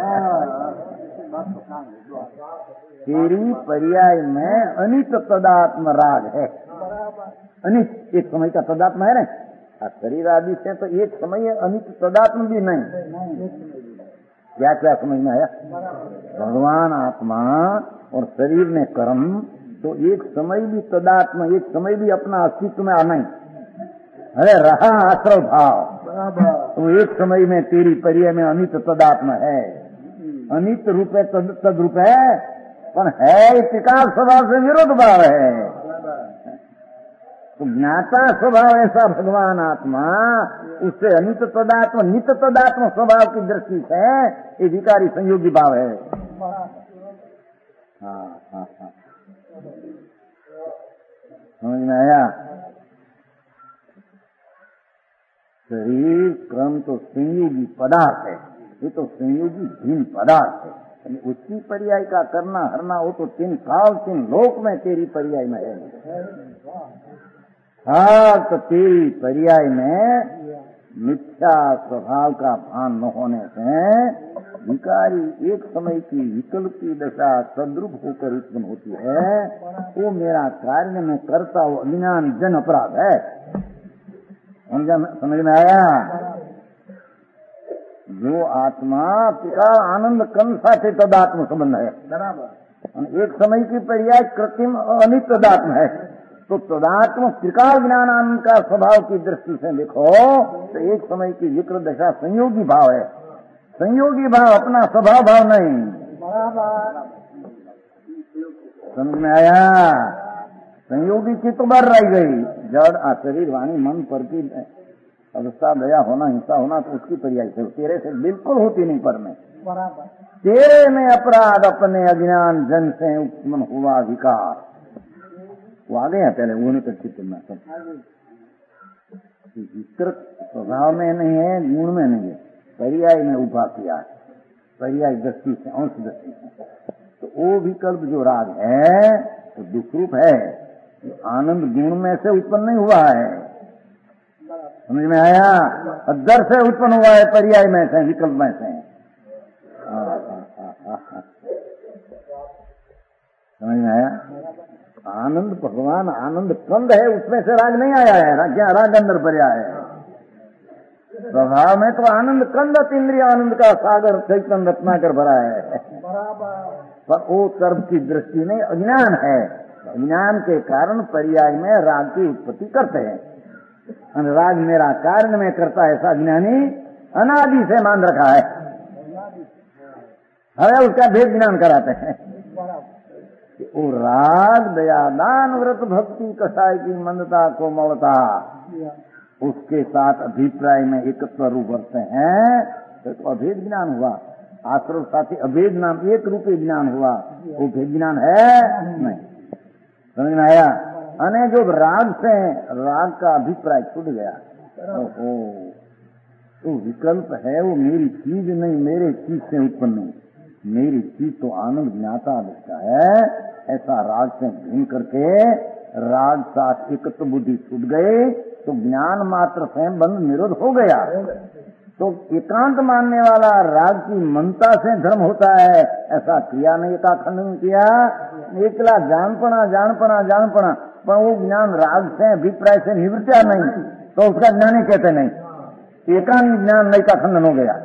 तेरी पर्याय में अनित तदात्म राग है। अनित एक समय का तदात्म है ना, शरीर आदि से तो एक समय अनित तदात्म भी नहीं। क्या क्या समझ में आया? भगवान आत्मा और शरीर ने कर्म, तो एक समय भी तदात्म, एक समय भी अपना अस्तित्व में आना ही। अरे रहा आश्रव भाव, तो एक समय में तेरी पर्याय में अनित तदात्म है। अनित रूप है तद, तद रूप है, पर है विकास स्वभाव से विरोध भाव है। तो ज्ञाता स्वभाव ऐसा भगवान आत्मा, उससे अनित तदात्म नित तदात्म स्वभाव की दृष्टि से ये विकारी संयोगी भाव है। हाँ हाँ हाँ, समझ में आया? शरीर क्रम तो संयोगी पदार्थ है, ये तो संयोगी भिन्न पदार्थ है। उसकी पर्याय का करना हरना हो तो तीन काल तीन लोक में तेरी पर्याय में है। हाँ, तो तेरी पर्याय में मिथ्या स्वभाव का भान न होने से विकारी एक समय की विकल्प की दशा सद्रूप होकर उत्पन्न होती है। वो मेरा कार्य में करता हुआ अज्ञान जन अपराध है। समझ में आया? जो आत्मा पिता आनंद कंद साथे तदात्म संबंध है, बराबर। एक समय की पर्याय कृत्रिम अनित तदात्म है। तो तदात्म त्रिकाल ज्ञान आनंद का स्वभाव की दृष्टि से देखो तो एक समय की विकृत दशा संयोगी भाव है। संयोगी भाव अपना स्वभाव भाव नहीं, बराबर। समझ में आया? संयोगी की तो बढ़ रही गई, जड़ आ शरीर वाणी मन पर की अवस्था दया होना हिंसा होना तो उसकी पर्याय से तेरे से बिल्कुल होती नहीं। पर में बराबर तेरे में अपराध अपने अज्ञान जन से उत्पन्न हुआ विकार, वो आ गया पहले वो नहीं करती तुमने सब विकृत स्वभाव में नहीं है, गुण में नहीं है, पर्याय में उभा किया है, पर्याय दृष्टि से अंश दृष्टि से। तो वो विकल्प जो राग है तो दुख रूप है, आनंद गुण में से उत्पन्न नहीं हुआ है। समझ में आया? दर से उत्पन्न हुआ है, पर्याय में से विकल्प में से। समझ में आया? आनंद भगवान आनंद कंद है, उसमें से राग नहीं आया है। क्या राग अंदर पर्याय है? स्वभाव में तो आनंद कंद इंद्रिय आनंद का सागर चैतन्य रत्नाकर भरा है, पर वो सर्व की दृष्टि में अज्ञान है। अज्ञान के कारण पर्याय में राग की उत्पत्ति करते हैं। राग मेरा कारण में करता है, ऐसा ज्ञानी अनादि से मान रखा है। हमें उसका भेद ज्ञान कराते हैं। वो राग दया दान व्रत भक्ति कसाय की मंदता कोमलता उसके साथ अभिप्राय में एकत्व रूप करते हैं, तो अभेद ज्ञान हुआ। आश्रम साथी अभेद नाम एक रूपी ज्ञान हुआ, वो भेद ज्ञान है नहीं। समझ में आया? अने जो राग से राग का अभिप्राय छूट गया, ओहो, तो विकल्प है वो मेरी चीज नहीं, मेरे चीज से उत्पन्न नहीं। मेरी चीज तो आनंद ज्ञाता दिखता है, ऐसा राग से भिन्न करके राग साथ एकत्व बुद्धि छूट गई तो ज्ञान मात्र से बंध निरोध हो गया। तो एकांत मानने वाला राग की मनता से धर्म होता है, ऐसा किया नहीं, एका खंडन किया। एकला जानपना जानपना जानपना, पर वो ज्ञान राग से अभिप्राय से निवृत्तिया नहीं, तो उसका ज्ञान ही कहते नहीं। एकांत ज्ञान नहीं का खंडन हो गया।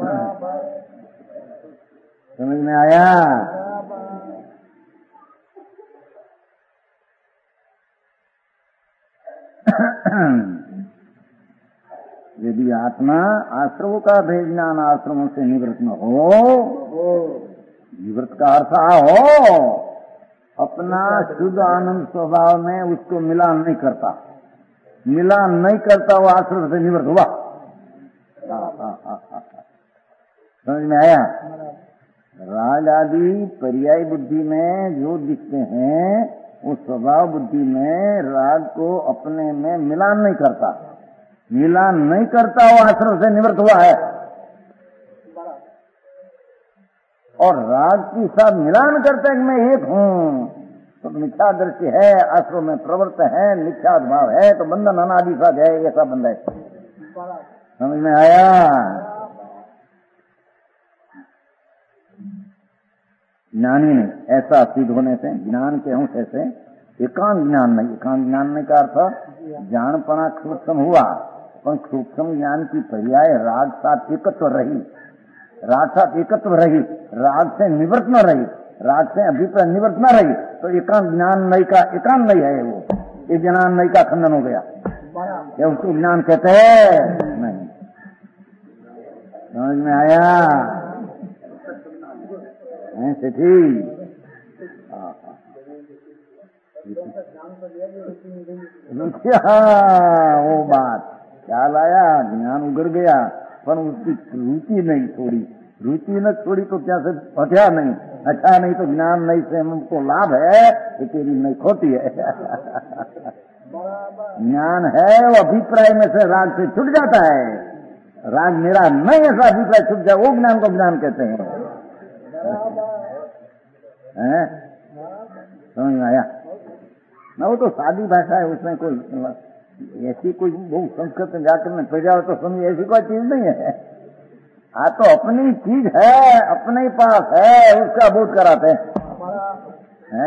समझ में आया? यदि आत्मा आश्रमों का भेद ज्ञान आश्रमों से निवृत्त न हो, निवृत्त का अर्थ हो अपना शुद्ध आनंद स्वभाव में उसको मिलान नहीं करता, मिलान नहीं करता, वो आश्रम से निवृत्त हुआ। समझ में आया? राग आदि पर्याय बुद्धि में जो दिखते हैं वो स्वभाव बुद्धि में राग को अपने में मिलान नहीं करता, मिलान नहीं करता, वो आश्रम से निवृत्त हुआ है। और राग के साथ मिलान करता है कि मैं एक हूं, तो मिथ्या दृष्टि है, आश्रम में प्रवृत्त है, मिथ्या भाव है, तो बंधन अनादि साथ है, ऐसा बंध है। समझ में आया? ज्ञानी नहीं, ऐसा सिद्ध होने से ज्ञान के अंश ऐसे एकांत ज्ञान नहीं। एकांत ज्ञान नहीं का अर्थ ज्ञानपना सूक्ष्म हुआ, पर सूक्ष्म ज्ञान की पर्याय राग साथ एकत्व रही, राग साथ एकत्व रही, राग से निवृत्त न रही, राग से अभिप्राय निवृत्त न रही, तो एकांत ज्ञान नहीं का एकांत नहीं है। वो ये ज्ञान नहीं का खंडन हो गया, ये उसको ज्ञान कहते हैं नहीं। समझ में आया? ऐसे ठीक रुचि, हाँ वो बात ख्याल आया, ज्ञान उगर गया, पर उसकी रुचि नहीं छोड़ी। रुचि न छोड़ी तो क्या से हत्या नहीं, अच्छा नहीं तो ज्ञान नहीं से हमको लाभ है, तो तेरी नहीं खोटी है। ज्ञान है वो अभिप्राय में से राग से छूट जाता है, राग मेरा नहीं ऐसा अभिप्राय छूट जाए, वो ज्ञान को ज्ञान कहते हैं। हैं? समझ में आया ना? वो तो सादी भाषा है, उसमें कोई ऐसी कोई बहुत संस्कृत में जाकर में पड़ जाओ तो समझ, ऐसी कोई चीज नहीं है। हाँ तो अपनी चीज है, अपने ही पास है, उसका बोध कराते हैं।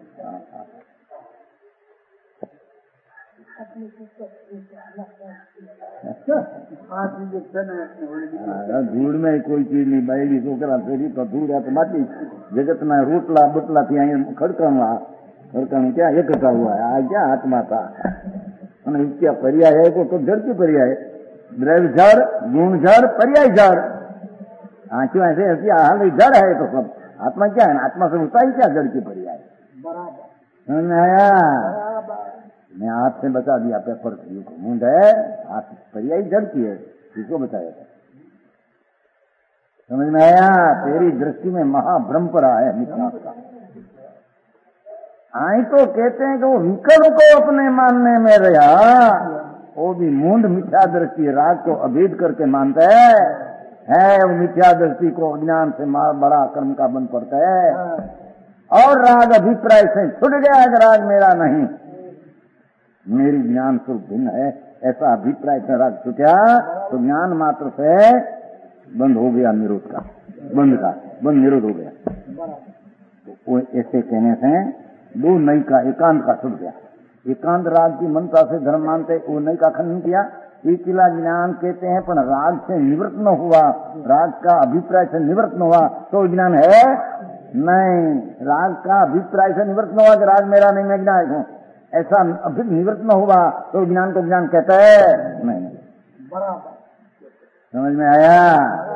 धूड़ में कोई चीज नहीं, बैली छोकरा फेरी तो धूड़ है तो बाकी जगत में रोटला बुटला थी, खड़कण खड़कण क्या एकता हुआ है, आ क्या आत्मा था। क्या पर्याय है को तो जड़ की पर्याय, द्रव्य जड़, गुण जड़, पर्याय जड़। हाँ क्यों ऐसे ऐसी हाल जड़ है तो सब आत्मा क्या है, आत्मा से होता ही क्या जड़ की पर्याय। समझ में आया? मैं हाथ से बता दिया पेपर को, मुंड है हाथ पर्याय जड़ की है, किसको बताया था? समझ में आया? तेरी दृष्टि में महाभ्रम पड़ा है मिथ्या का। आई तो कहते हैं कि वो विकल्प को अपने मानने में रहा, वो भी मूंड मिथ्या दृष्टि राग को अभेद करके मानता है, है वो मिथ्या दृष्टि को अज्ञान से बड़ा कर्म का बन पड़ता है। और राग अभिप्राय से छूट गया कि राग मेरा नहीं, मेरी ज्ञान स्वरूप भिन्न है, ऐसा अभिप्राय से राग छूटा तो ज्ञान मात्र से बंद हो गया, निरोध का बंद का बंद निरोध हो गया। तो वो ऐसे कहने से दो नई का एकांत का छूट गया। एकांत राग की मनता से धर्म मानते, वो नई का खंडन किया। एक किला ज्ञान कहते हैं, पर राग से निवृत्त न हुआ, राग का अभिप्राय से निवृत्त न हुआ तो ज्ञान है नहीं। राग का अभिप्राय से निवृत्त न हुआ कि राग मेरा नहीं, मैं ज्ञान हूँ, ऐसा अभी निवृत्त न हुआ तो ज्ञान को ज्ञान कहता है नहीं। समझ में आया?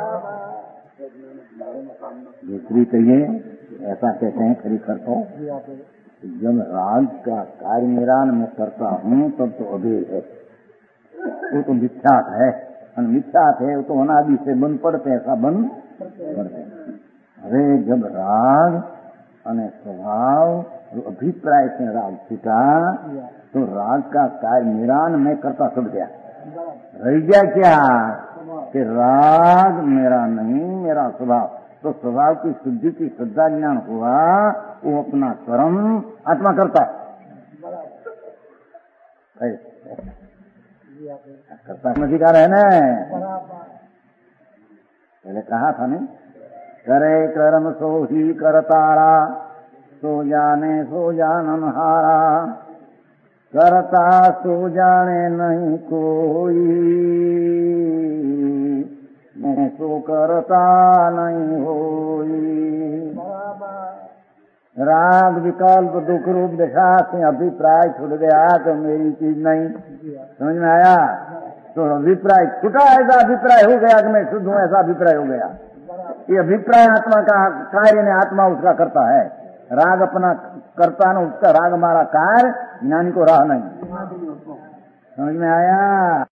दूसरी कहिए ऐसा कहते हैं खरी करतो, जब राग का कार्य निरान में करता हूँ तब तो अभेद है, वो तो मिथ्यात है, मिथ्यात है वो तो अनादि से बन पड़ते, ऐसा बन पड़ते। अरे जब राग अने स्वभाव अभिप्राय से राग छूटा तो राग का कार्य निरान में करता छूट गया। रह गया क्या कि राग मेरा नहीं, मेरा स्वभाव। तो स्वभाव की शुद्धि की श्रद्धा ज्ञान हुआ, वो अपना कर्म आत्मा करता है, करता अधिकार है ना। पहले कहा था नहीं, करे कर्म सो ही करतारा, सो जाने सो जानन हारा, करता सो जाने नहीं कोई, मैं सो करता नहीं होई। राग विकल्प दुख रूप दिशा से अभिप्राय छूट गया तो मेरी चीज नहीं। समझ में आया? तो अभिप्राय छूटा, ऐसा अभिप्राय हो गया कि मैं शुद्ध हूँ, ऐसा अभिप्राय हो गया। ये अभिप्राय आत्मा का कार्य ने आत्मा उसका करता है, राग अपना करता न उसका, राग हमारा कार्य, ज्ञानी को राह नहीं। समझ में आया?